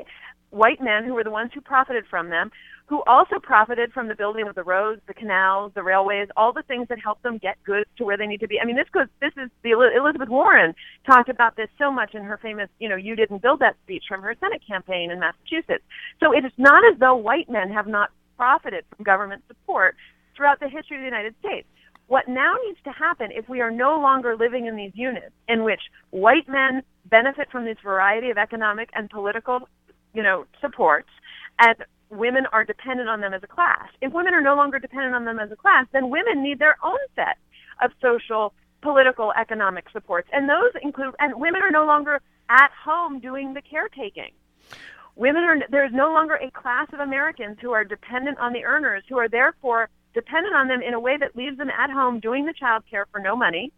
white men who were the ones who profited from them, who also profited from the building of the roads, the canals, the railways, all the things that helped them get goods to where they need to be. I mean, this goes, this is the Elizabeth Warren talked about this so much in her famous, you know, you didn't build that speech from her Senate campaign in Massachusetts. So it is not as though white men have not profited from government support throughout the history of the United States. What now needs to happen if we are no longer living in these units in which white men benefit from this variety of economic and political, you know, supports, and women are dependent on them as a class. If women are no longer dependent on them as a class, then women need their own set of social, political, economic supports. And those include, and women are no longer at home doing the caretaking. Women are, there is no longer a class of Americans who are dependent on the earners, who are therefore dependent on them in a way that leaves them at home doing the child care for no money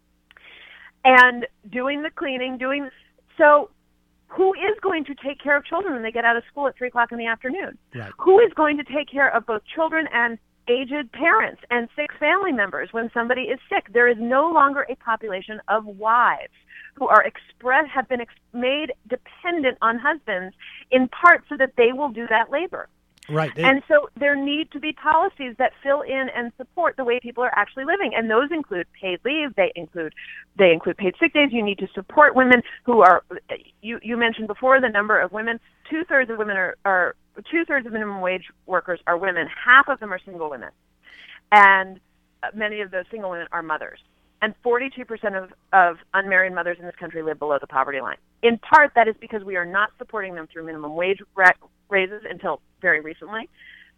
and doing the cleaning, doing, so who is going to take care of children when they get out of school at three o'clock in the afternoon? Right. Who is going to take care of both children and aged parents and sick family members when somebody is sick? There is no longer a population of wives who are express have been ex- made dependent on husbands in part so that they will do that labor. Right. And so there need to be policies that fill in and support the way people are actually living. And those include paid leave. They include they include paid sick days. You need to support women who are, you, you mentioned before the number of women. Two-thirds of women are, are two-thirds of minimum wage workers are women. Half of them are single women. And many of those single women are mothers. And forty-two percent of, of unmarried mothers in this country live below the poverty line. In part, that is because we are not supporting them through minimum wage ra- raises until very recently.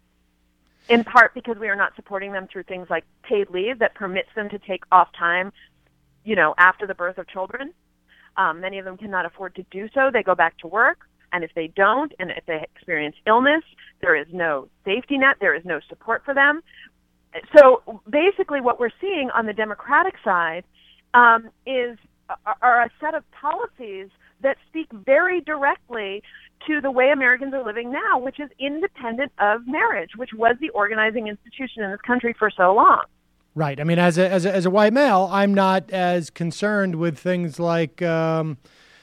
In part, because we are not supporting them through things like paid leave that permits them to take off time, you know, after the birth of children. Um, many of them cannot afford to do so. They go back to work. And if they don't, and if they experience illness, there is no safety net. There is no support for them. So basically what we're seeing on the Democratic side um, is are a set of policies that speak very directly to the way Americans are living now, which is independent of marriage, which was the organizing institution in this country for so long. Right. I mean, as a as a, as a white male, I'm not as concerned with things like um,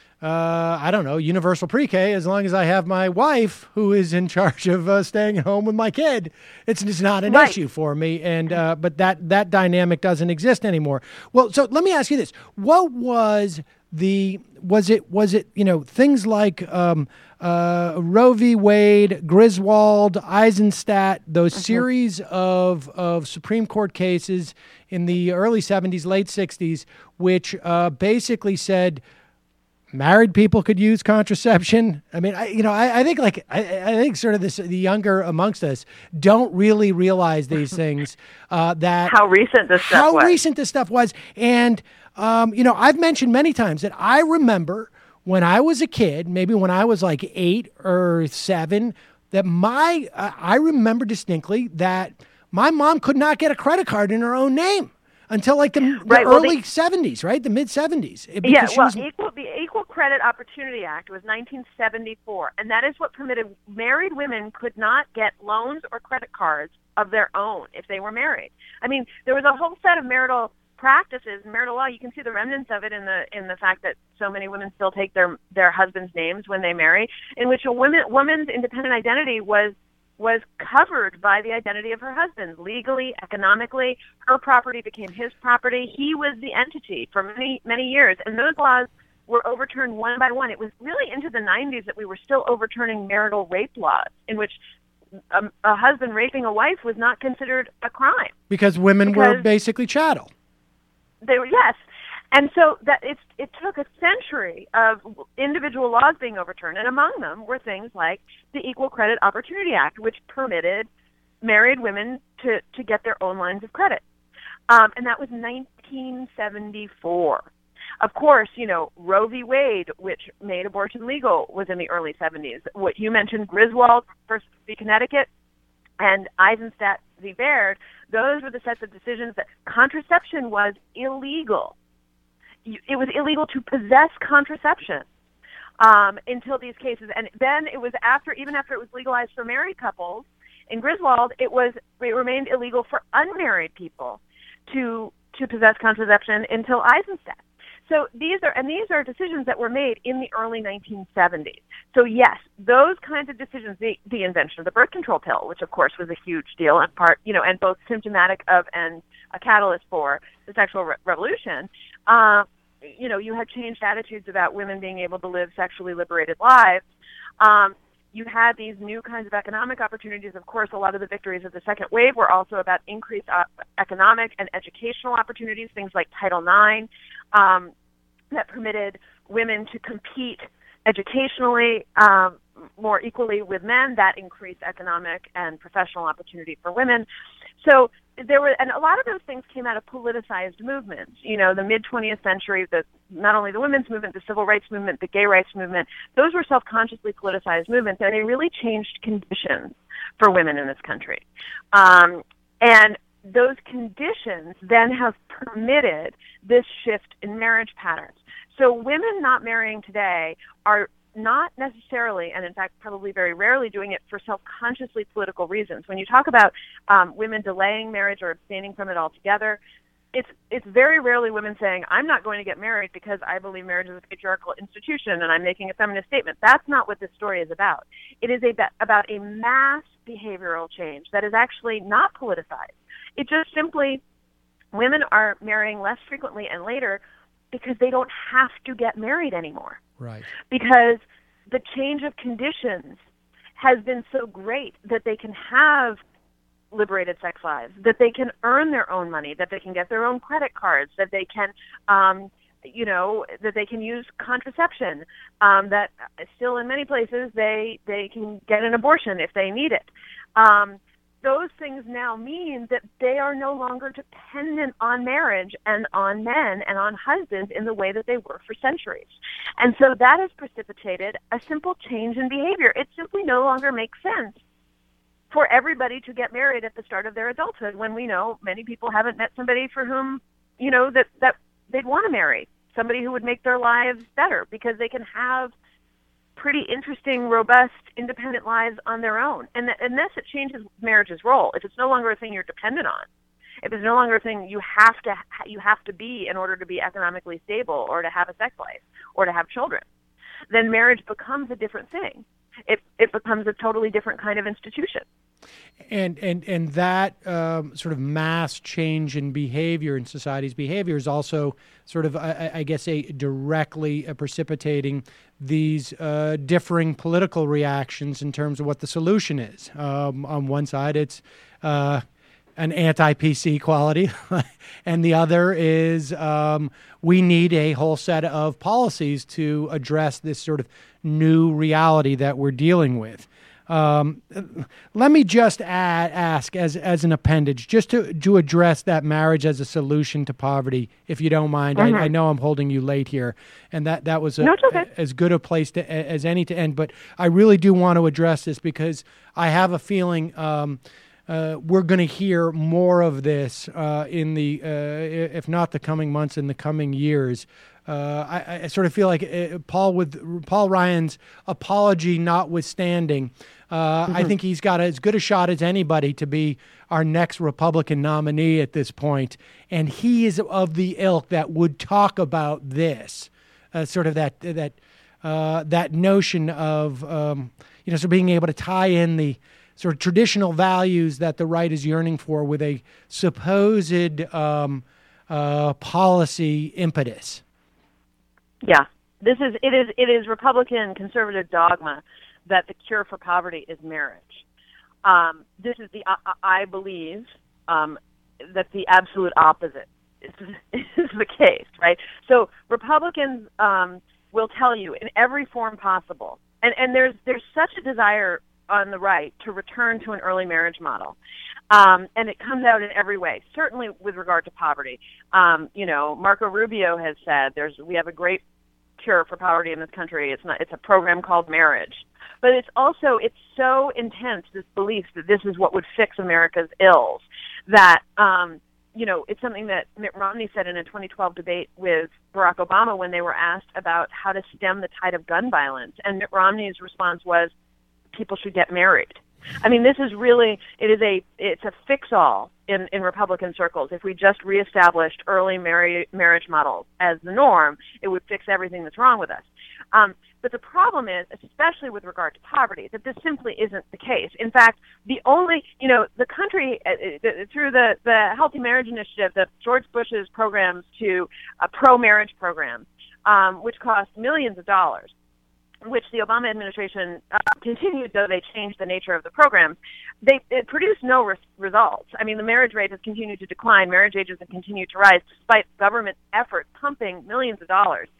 uh, I don't know, universal pre-K, as long as I have my wife who is in charge of uh, staying at home with my kid. It's just not an right. issue for me. And uh, but that that dynamic doesn't exist anymore. Well, so let me ask you this: what was the was it was it you know things like um, uh, Roe v. Wade, Griswold, Eisenstadt, those mm-hmm. series of of Supreme Court cases in the early seventies, late sixties, which uh, basically said married people could use contraception. I mean, I, you know, I, I think like I, I think sort of this the younger amongst us don't really realize these things. Uh, that how recent this stuff how was. recent this stuff was, and um, you know, I've mentioned many times that I remember when I was a kid, maybe when I was like eight or seven, that my uh, I remember distinctly that my mom could not get a credit card in her own name until like the, the right, well, early the, seventies, right? The mid seventies. Yeah, well, was, equal, the Equal Credit Opportunity Act was nineteen seventy-four, and that is what permitted married women could not get loans or credit cards of their own if they were married. I mean, there was a whole set of marital practices, marital law. You can see the remnants of it in the in the fact that so many women still take their their husbands' names when they marry, in which a woman woman's independent identity was was covered by the identity of her husband, legally, economically. Her property became his property. He was the entity for many, many years. And those laws were overturned one by one. It was really into the nineties that we were still overturning marital rape laws, in which a, a husband raping a wife was not considered a crime. Because women because were basically chattel. They were, yes. And so that it, it took a century of individual laws being overturned, and among them were things like the Equal Credit Opportunity Act, which permitted married women to, to get their own lines of credit. Um, and that was nineteen seventy-four. Of course, you know, Roe v. Wade, which made abortion legal, was in the early seventies. What you mentioned, Griswold versus Connecticut, and Eisenstadt v. Baird, those were the sets of decisions that contraception was illegal. It was illegal to possess contraception um, until these cases. And then it was after, even after it was legalized for married couples, in Griswold, it was it remained illegal for unmarried people to to possess contraception until Eisenstadt. So these are, and these are decisions that were made in the early nineteen seventies. So yes, those kinds of decisions, the, the invention of the birth control pill, which of course was a huge deal and part, you know, and both symptomatic of and a catalyst for the sexual re- revolution. Uh, you know, you had changed attitudes about women being able to live sexually liberated lives. Um, you had these new kinds of economic opportunities. Of course, a lot of the victories of the second wave were also about increased uh, economic and educational opportunities, things like Title nine, um, that permitted women to compete educationally um, more equally with men. That increased economic and professional opportunity for women. So there were, and a lot of those things came out of politicized movements. You know, the mid-twentieth century, the not only the women's movement, the civil rights movement, the gay rights movement, those were self-consciously politicized movements, and they really changed conditions for women in this country. Um, and those conditions then have permitted this shift in marriage patterns. So women not marrying today are not necessarily, and in fact probably very rarely, doing it for self-consciously political reasons. When you talk about um, women delaying marriage or abstaining from it altogether, it's it's very rarely women saying, I'm not going to get married because I believe marriage is a patriarchal institution and I'm making a feminist statement. That's not what this story is about. It is a, about a mass behavioral change that is actually not politicized. It just simply, women are marrying less frequently and later because they don't have to get married anymore. Right. Because the change of conditions has been so great that they can have liberated sex lives, that they can earn their own money, that they can get their own credit cards, that they can, um, you know, that they can use contraception, um, that still in many places they, they can get an abortion if they need it. Um, those things now mean that they are no longer dependent on marriage and on men and on husbands in the way that they were for centuries. And so that has precipitated a simple change in behavior. It simply no longer makes sense for everybody to get married at the start of their adulthood when we know many people haven't met somebody for whom, you know, that, that they'd want to marry, somebody who would make their lives better because they can have pretty interesting, robust, independent lives on their own. And, th- and thus it changes marriage's role. If it's no longer a thing you're dependent on, if it's no longer a thing you have to you have to be in order to be economically stable or to have a sex life or to have children, then marriage becomes a different thing. It it becomes a totally different kind of institution. And and and that um, sort of mass change in behavior in society's behavior is also sort of, I, I guess, a directly uh, precipitating these uh, differing political reactions in terms of what the solution is. Um, on one side, it's uh, an anti-P C quality, and the other is um, we need a whole set of policies to address this sort of new reality that we're dealing with. Um, let me just add, ask as as an appendage, just to, to address that marriage as a solution to poverty, if you don't mind. Mm-hmm. I, I know I'm holding you late here, and that, that was a, no, okay. a, as good a place to, as any to end. But I really do want to address this because I have a feeling um, uh, we're going to hear more of this uh, in the, uh, if not the coming months, in the coming years. Uh, I, I sort of feel like uh, Paul, with Paul Ryan's apology notwithstanding, uh, mm-hmm. I think he's got as good a shot as anybody to be our next Republican nominee at this point. And he is of the ilk that would talk about this, uh, sort of that that uh, that notion of um, you know, sort of being able to tie in the sort of traditional values that the right is yearning for with a supposed um, uh, policy impetus. Yeah, this is it is it is Republican conservative dogma that the cure for poverty is marriage. Um, this is the I, I believe um, that the absolute opposite is, is the case, right? So Republicans um, will tell you in every form possible, and and there's there's such a desire on the right to return to an early marriage model. Um, and it comes out in every way, certainly with regard to poverty. Um, you know, Marco Rubio has said there's we have a great cure for poverty in this country. It's not. It's a program called marriage. But it's also, it's so intense, this belief that this is what would fix America's ills, that, um, you know, it's something that Mitt Romney said in a twenty twelve debate with Barack Obama when they were asked about how to stem the tide of gun violence. And Mitt Romney's response was, people should get married. I mean, this is really, it is a, it's a fix-all in, in Republican circles. If we just reestablished early marri- marriage models as the norm, it would fix everything that's wrong with us. Um, but the problem is, especially with regard to poverty, that this simply isn't the case. In fact, the only, you know, the country, uh, through the, the Healthy Marriage Initiative, the George Bush's programs to uh, pro-marriage programs, um, which cost millions of dollars, which the Obama administration uh, continued, though they changed the nature of the programs, they it produced no res- results. I mean, the marriage rate has continued to decline. Marriage ages have continued to rise, despite government efforts pumping millions of dollars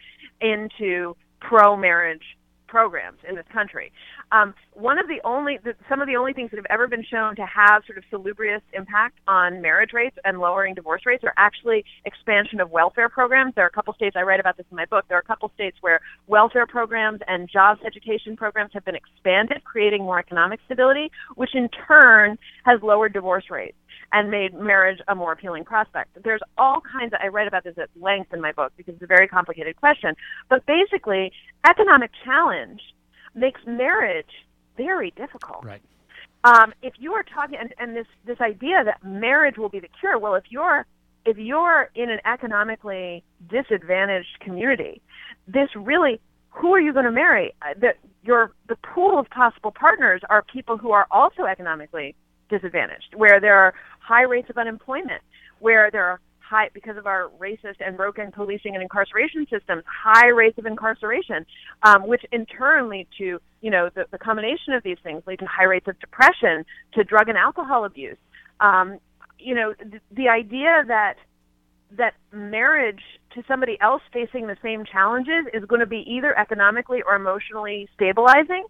into pro-marriage programs in this country. Um, one of the only, the, some of the only things that have ever been shown to have sort of salubrious impact on marriage rates and lowering divorce rates are actually expansion of welfare programs. There are a couple states, I write about this in my book, there are a couple states where welfare programs and jobs education programs have been expanded, creating more economic stability, which in turn has lowered divorce rates and made marriage a more appealing prospect. There's all kinds of, I write about this at length in my book because it's a very complicated question, but basically economic challenge makes marriage very difficult. Right. Um, if you are talking, and, and this, this idea that marriage will be the cure, well, if you're, if you're in an economically disadvantaged community, this really, who are you going to marry? The, your, the pool of possible partners are people who are also economically disadvantaged, where there are high rates of unemployment, where there are high, because of our racist and broken policing and incarceration systems, high rates of incarceration, um, which in turn lead to, you know, the, the combination of these things lead to high rates of depression, to drug and alcohol abuse. Um, you know, the, the idea that that marriage to somebody else facing the same challenges is going to be either economically or emotionally stabilizing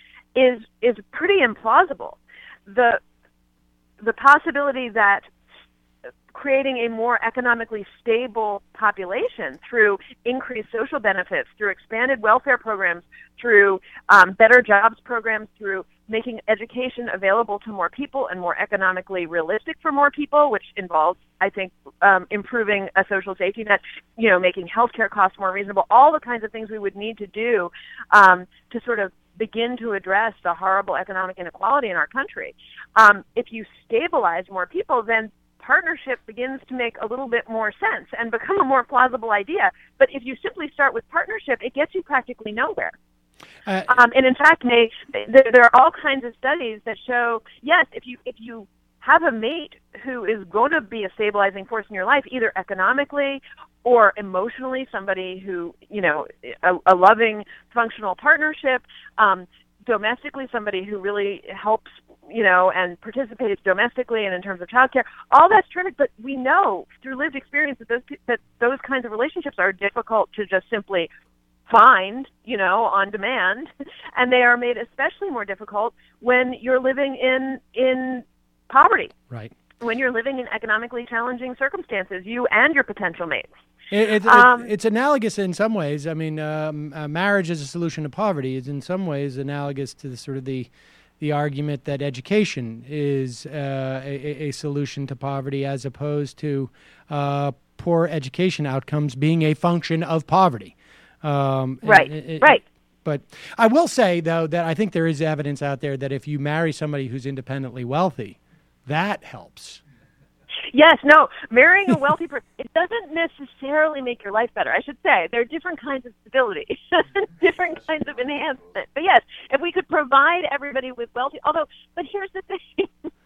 is is pretty implausible. The the possibility that creating a more economically stable population through increased social benefits, through expanded welfare programs, through um, better jobs programs, through making education available to more people and more economically realistic for more people, which involves, I think, um, improving a social safety net, you know, making healthcare costs more reasonable, all the kinds of things we would need to do um, to sort of begin to address the horrible economic inequality in our country. Um, if you stabilize more people, then partnership begins to make a little bit more sense and become a more plausible idea. But if you simply start with partnership, it gets you practically nowhere. Uh, um, and in fact, May, there, there are all kinds of studies that show, yes, if you if you have a mate who is going to be a stabilizing force in your life, either economically or emotionally, somebody who, you know, a, a loving, functional partnership, um, domestically, somebody who really helps, you know, and participates domestically and in terms of childcare, all that's terrific. But we know through lived experience that those that those kinds of relationships are difficult to just simply find, you know, on demand, and they are made especially more difficult when you're living in in poverty. Right. When you're living in economically challenging circumstances, you and your potential mates. It, it, um, it, it's analogous in some ways. I mean, um, uh, marriage as a solution to poverty is in some ways analogous to the sort of the the argument that education is uh, a, a solution to poverty, as opposed to uh, poor education outcomes being a function of poverty. Um, right. It, it, right. But I will say, though, that I think there is evidence out there that if you marry somebody who's independently wealthy, that helps. Yes, no, marrying a wealthy person, it doesn't necessarily make your life better. I should say there are different kinds of stability, different kinds of enhancement. But yes, if we could provide everybody with wealthy, although, but here's the thing.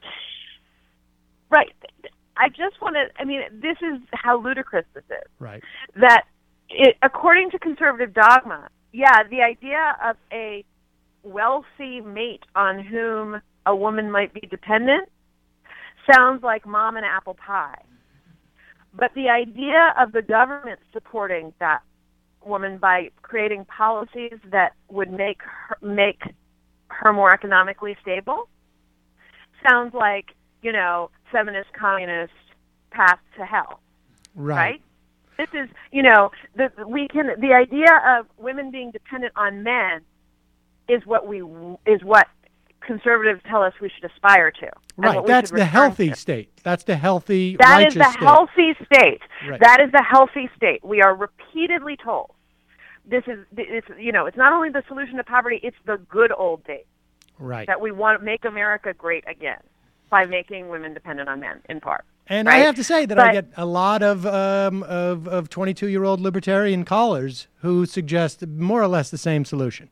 Right. I just want to, I mean, this is how ludicrous this is. Right. That it, according to conservative dogma, yeah, the idea of a wealthy mate on whom a woman might be dependent sounds like mom and apple pie. But the idea of the government supporting that woman by creating policies that would make her, make her more economically stable sounds like, you know, feminist, communist path to hell. Right. Right? This is, you know, the, we can, the idea of women being dependent on men is what we, is what conservatives tell us we should aspire to. Right, that's the healthy to. state. That's the healthy, that righteous is the state. healthy state. Right. That is the healthy state. We are repeatedly told this is, it's, you know, it's not only the solution to poverty, it's the good old days. Right. That we want to make America great again by making women dependent on men, in part. And right? I have to say that but, I get a lot of um, of of twenty-two-year-old libertarian callers who suggest more or less the same solution.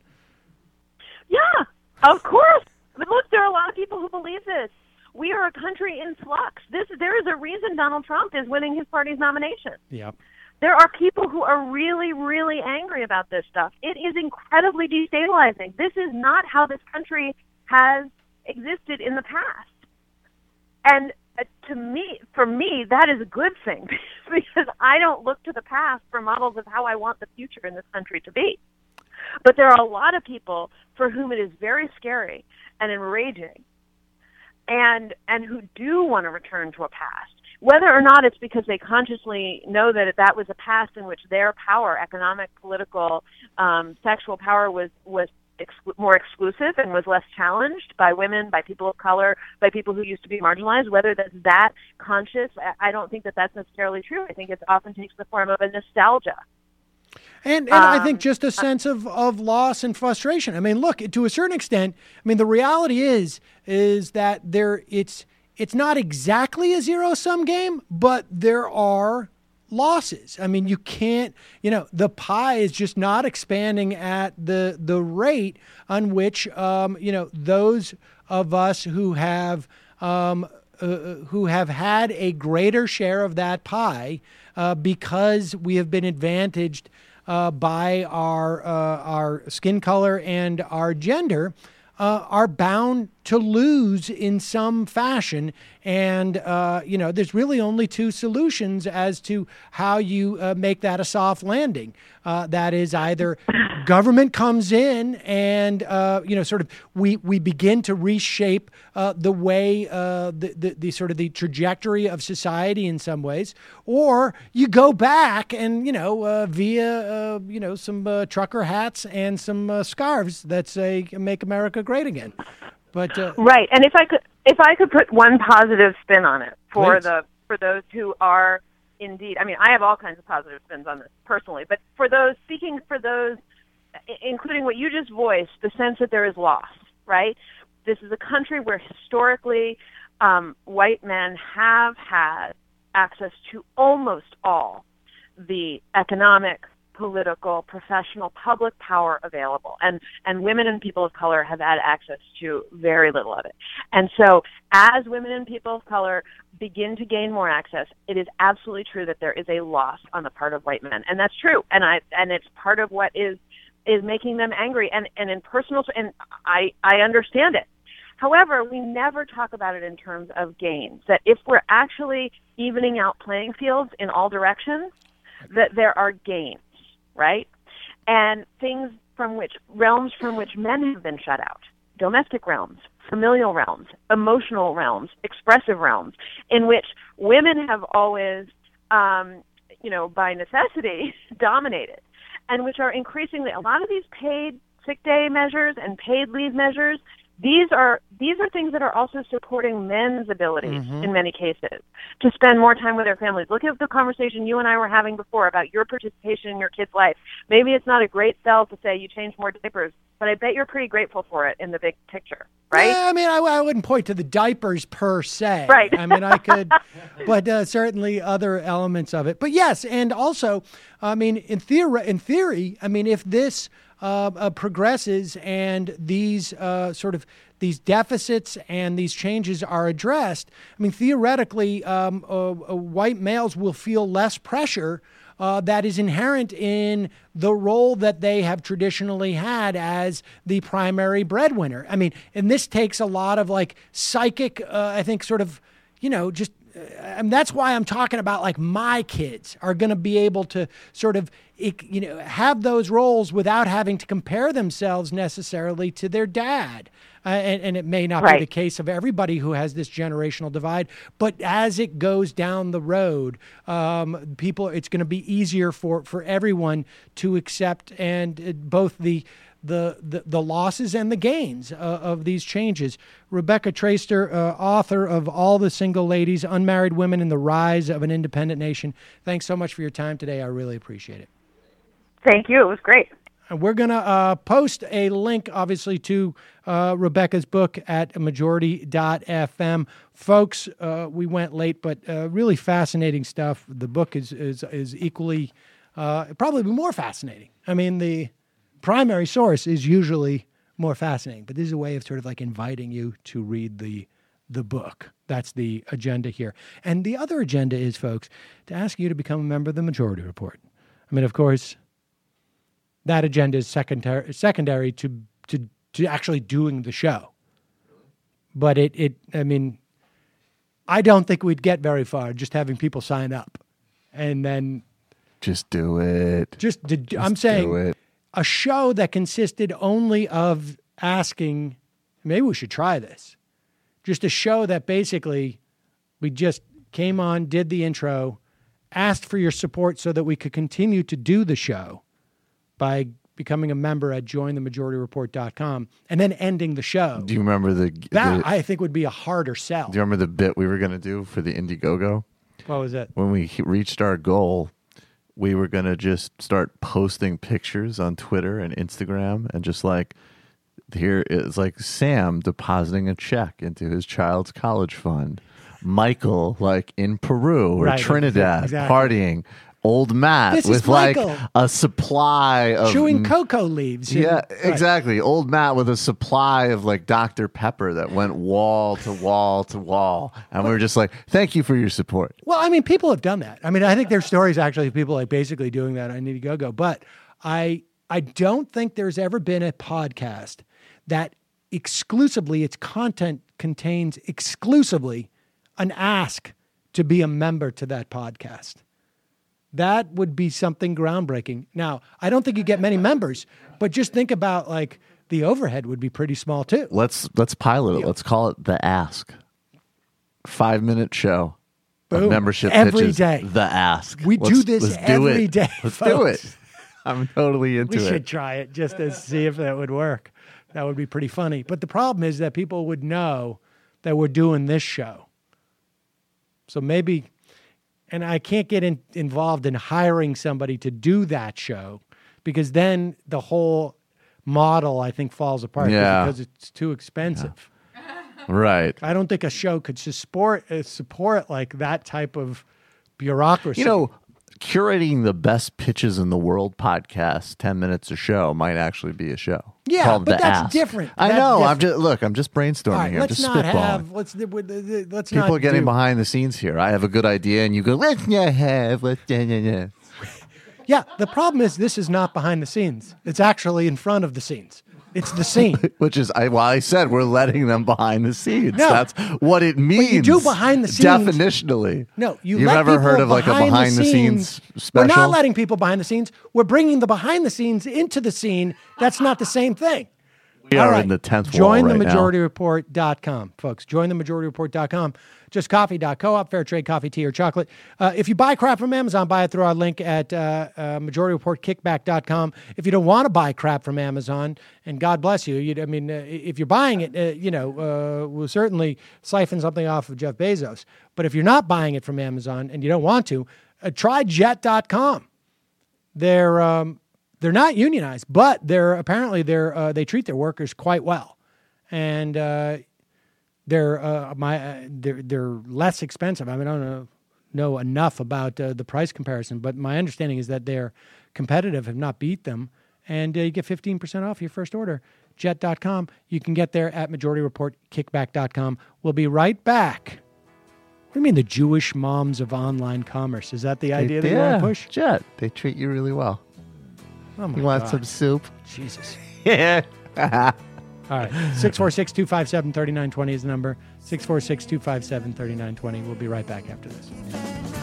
Yeah, of course. But look, there are a lot of people who believe this. We are a country in flux. This there is a reason Donald Trump is winning his party's nomination. Yep. There are people who are really, really angry about this stuff. It is incredibly destabilizing. This is not how this country has existed in the past. And uh, to me, for me, that is a good thing because I don't look to the past for models of how I want the future in this country to be. But there are a lot of people for whom it is very scary and enraging and and who do want to return to a past. Whether or not it's because they consciously know that that was a past in which their power, economic, political, um, sexual power was, was exclu- more exclusive and was less challenged by women, by people of color, by people who used to be marginalized, whether that's that conscious, I don't think that that's necessarily true. I think it often takes the form of a nostalgia. And, and um, I think just a sense of, of loss and frustration. I mean, look, to a certain extent, I mean, the reality is, is that there it's, It's not exactly a zero-sum game, but there are losses. I mean, you can't, you know, the pie is just not expanding at the the rate on which, um, you know, those of us who have um, uh, who have had a greater share of that pie uh, because we have been advantaged uh, by our uh, our skin color and our gender. Uh, are bound to lose in some fashion. And, uh, you know, there's really only two solutions as to how you uh, make that a soft landing. Uh, that is either government comes in and, uh, you know, sort of we, we begin to reshape uh, the way, uh, the, the, the sort of the trajectory of society in some ways, or you go back and, you know, uh, via, uh, you know, some uh, trucker hats and some uh, scarves that say Make America Great Again. But uh, right, and if I could, if I could put one positive spin on it for please. the for those who are indeed, I mean, I have all kinds of positive spins on this personally, but for those speaking for those, including what you just voiced, the sense that there is loss. Right, this is a country where historically um, white men have had access to almost all the economic, political, professional, public power available. And, and women and people of color have had access to very little of it. And so as women and people of color begin to gain more access, it is absolutely true that there is a loss on the part of white men. And that's true. And I and it's part of what is is making them angry. And, and in personal, and I, I understand it. However, we never talk about it in terms of gains, that if we're actually evening out playing fields in all directions, that there are gains. Right? And things from which, realms from which men have been shut out, domestic realms, familial realms, emotional realms, expressive realms, in which women have always, um, you know, by necessity, dominated, and which are increasingly, a lot of these paid sick day measures and paid leave measures, These are these are things that are also supporting men's abilities mm-hmm. in many cases to spend more time with their families. Look at the conversation you and I were having before about your participation in your kid's life. Maybe it's not a great sell to say you change more diapers, but I bet you're pretty grateful for it in the big picture, right? Yeah, I mean, I, I wouldn't point to the diapers per se. Right. I mean, I could, but uh, certainly other elements of it. But yes, and also, I mean, in theory, in theory, I mean, if this Uh, uh, progresses and these uh, sort of these deficits and these changes are addressed, I mean, theoretically, um, uh, uh, white males will feel less pressure uh, that is inherent in the role that they have traditionally had as the primary breadwinner. I mean, and this takes a lot of like psychic, uh, I think, sort of, you know, just and that's why I'm talking about like my kids are going to be able to sort of, you know, have those roles without having to compare themselves necessarily to their dad. Uh, and, and it may not right. be the case of everybody who has this generational divide, but as it goes down the road, um, people, it's going to be easier for, for everyone to accept and uh, both the The, the the losses and the gains uh, of these changes. Rebecca Traister, uh, author of All the Single Ladies, Unmarried Women and the Rise of an Independent Nation. Thanks so much for your time today. I really appreciate it. Thank you. It was great. we're going to uh, post a link, obviously, to uh, Rebecca's book at majority dot f m. Folks, uh, we went late, but uh, really fascinating stuff. The book is is, is equally, uh, probably more fascinating. I mean, the primary source is usually more fascinating, but this is a way of sort of like inviting you to read the the book. That's the agenda here. And the other agenda is, folks, to ask you to become a member of the Majority Report. I mean, of course, that agenda is secondary secondary to to to actually doing the show. But it it I mean, I don't think we'd get very far just having people sign up, and then just do it. Just, to, just I'm saying a show that consisted only of asking. Maybe we should try this. Just a show that basically we just came on, did the intro, asked for your support so that we could continue to do the show by becoming a member at join the majority report dot com and then ending the show. Do you remember the... That, the, I think, would be a harder sell. Do you remember the bit we were going to do for the Indiegogo? What was it? When we reached our goal, we were going to just start posting pictures on Twitter and Instagram and just like, here is like Sam depositing a check into his child's college fund. Michael, like in Peru or right, Trinidad, exactly. partying. Old Matt this with like a supply of chewing cocoa leaves. Yeah, and, exactly. Right. Old Matt with a supply of like Doctor Pepper that went wall to wall to wall, and we were just like, "Thank you for your support." Well, I mean, people have done that. I mean, I think there's stories actually of people like basically doing that on Indiegogo, but I I don't think there's ever been a podcast that exclusively its content contains exclusively an ask to be a member to that podcast. That would be something groundbreaking. Now, I don't think you get many members, but just think about like the overhead would be pretty small too. Let's let's pilot it. Let's call it the Ask. Five minute show. Boom. Membership every pitches. day. The Ask. We let's, do this let's do every it. day. Let's folks. do it. I'm totally into we it. We should try it just to see if that would work. That would be pretty funny. But the problem is that people would know that we're doing this show. So maybe, and I can't get in, involved in hiring somebody to do that show because then the whole model, I think, falls apart yeah. because it's too expensive. Yeah. Right. I don't think a show could support, uh, support like that type of bureaucracy. You know, curating the best pitches in the world podcast, ten minutes a show, might actually be a show. Yeah, called but the that's Ask. different. I That's know. different. I'm just look. I'm just brainstorming All right, here. let's I'm just not spitballing. have. Let's let's People not are getting do, behind the scenes here. I have a good idea, and you go, let's not have. Let's yeah, yeah, yeah. Yeah, the problem is this is not behind the scenes. It's actually in front of the scenes. It's the scene. Which is, I, well, I said we're letting them behind the scenes. No. That's what it means. But you do behind the scenes. Definitionally. No, you You've let ever heard of like a behind behind the, the scenes, scenes special? We're not letting people behind the scenes. We're bringing the behind the scenes into the scene. That's not the same thing. We All are right. in the tenth wall Join right the now. majority report dot com, folks. Join the majority report dot com. Just coffee dot coop, fair trade coffee, tea, or chocolate. Uh, if you buy crap from Amazon, buy it through our link at uh, uh, majority report kickback dot com. If you don't want to buy crap from Amazon, and God bless you, you I mean, uh, if you're buying it, uh, you know, uh, we'll certainly siphon something off of Jeff Bezos. But if you're not buying it from Amazon and you don't want to, uh, try jet dot com. They're um, they're not unionized, but they're apparently they're uh, they treat their workers quite well, and uh, they're uh, my uh, they're they're less expensive. I mean, I don't know, know enough about uh, the price comparison, but my understanding is that they're competitive, have not beat them, and uh, you get fifteen percent off your first order. jet dot com. You can get there at majority report kickback dot com. We'll be right back. What do you mean the Jewish moms of online commerce? Is that the idea they, that yeah, you want to push? Jet, they treat you really well. Oh my you want God. some soup? Jesus. Yeah. All right. six four six, two five seven, three nine two zero is the number. six four six, two five seven, three nine two zero. We'll be right back after this.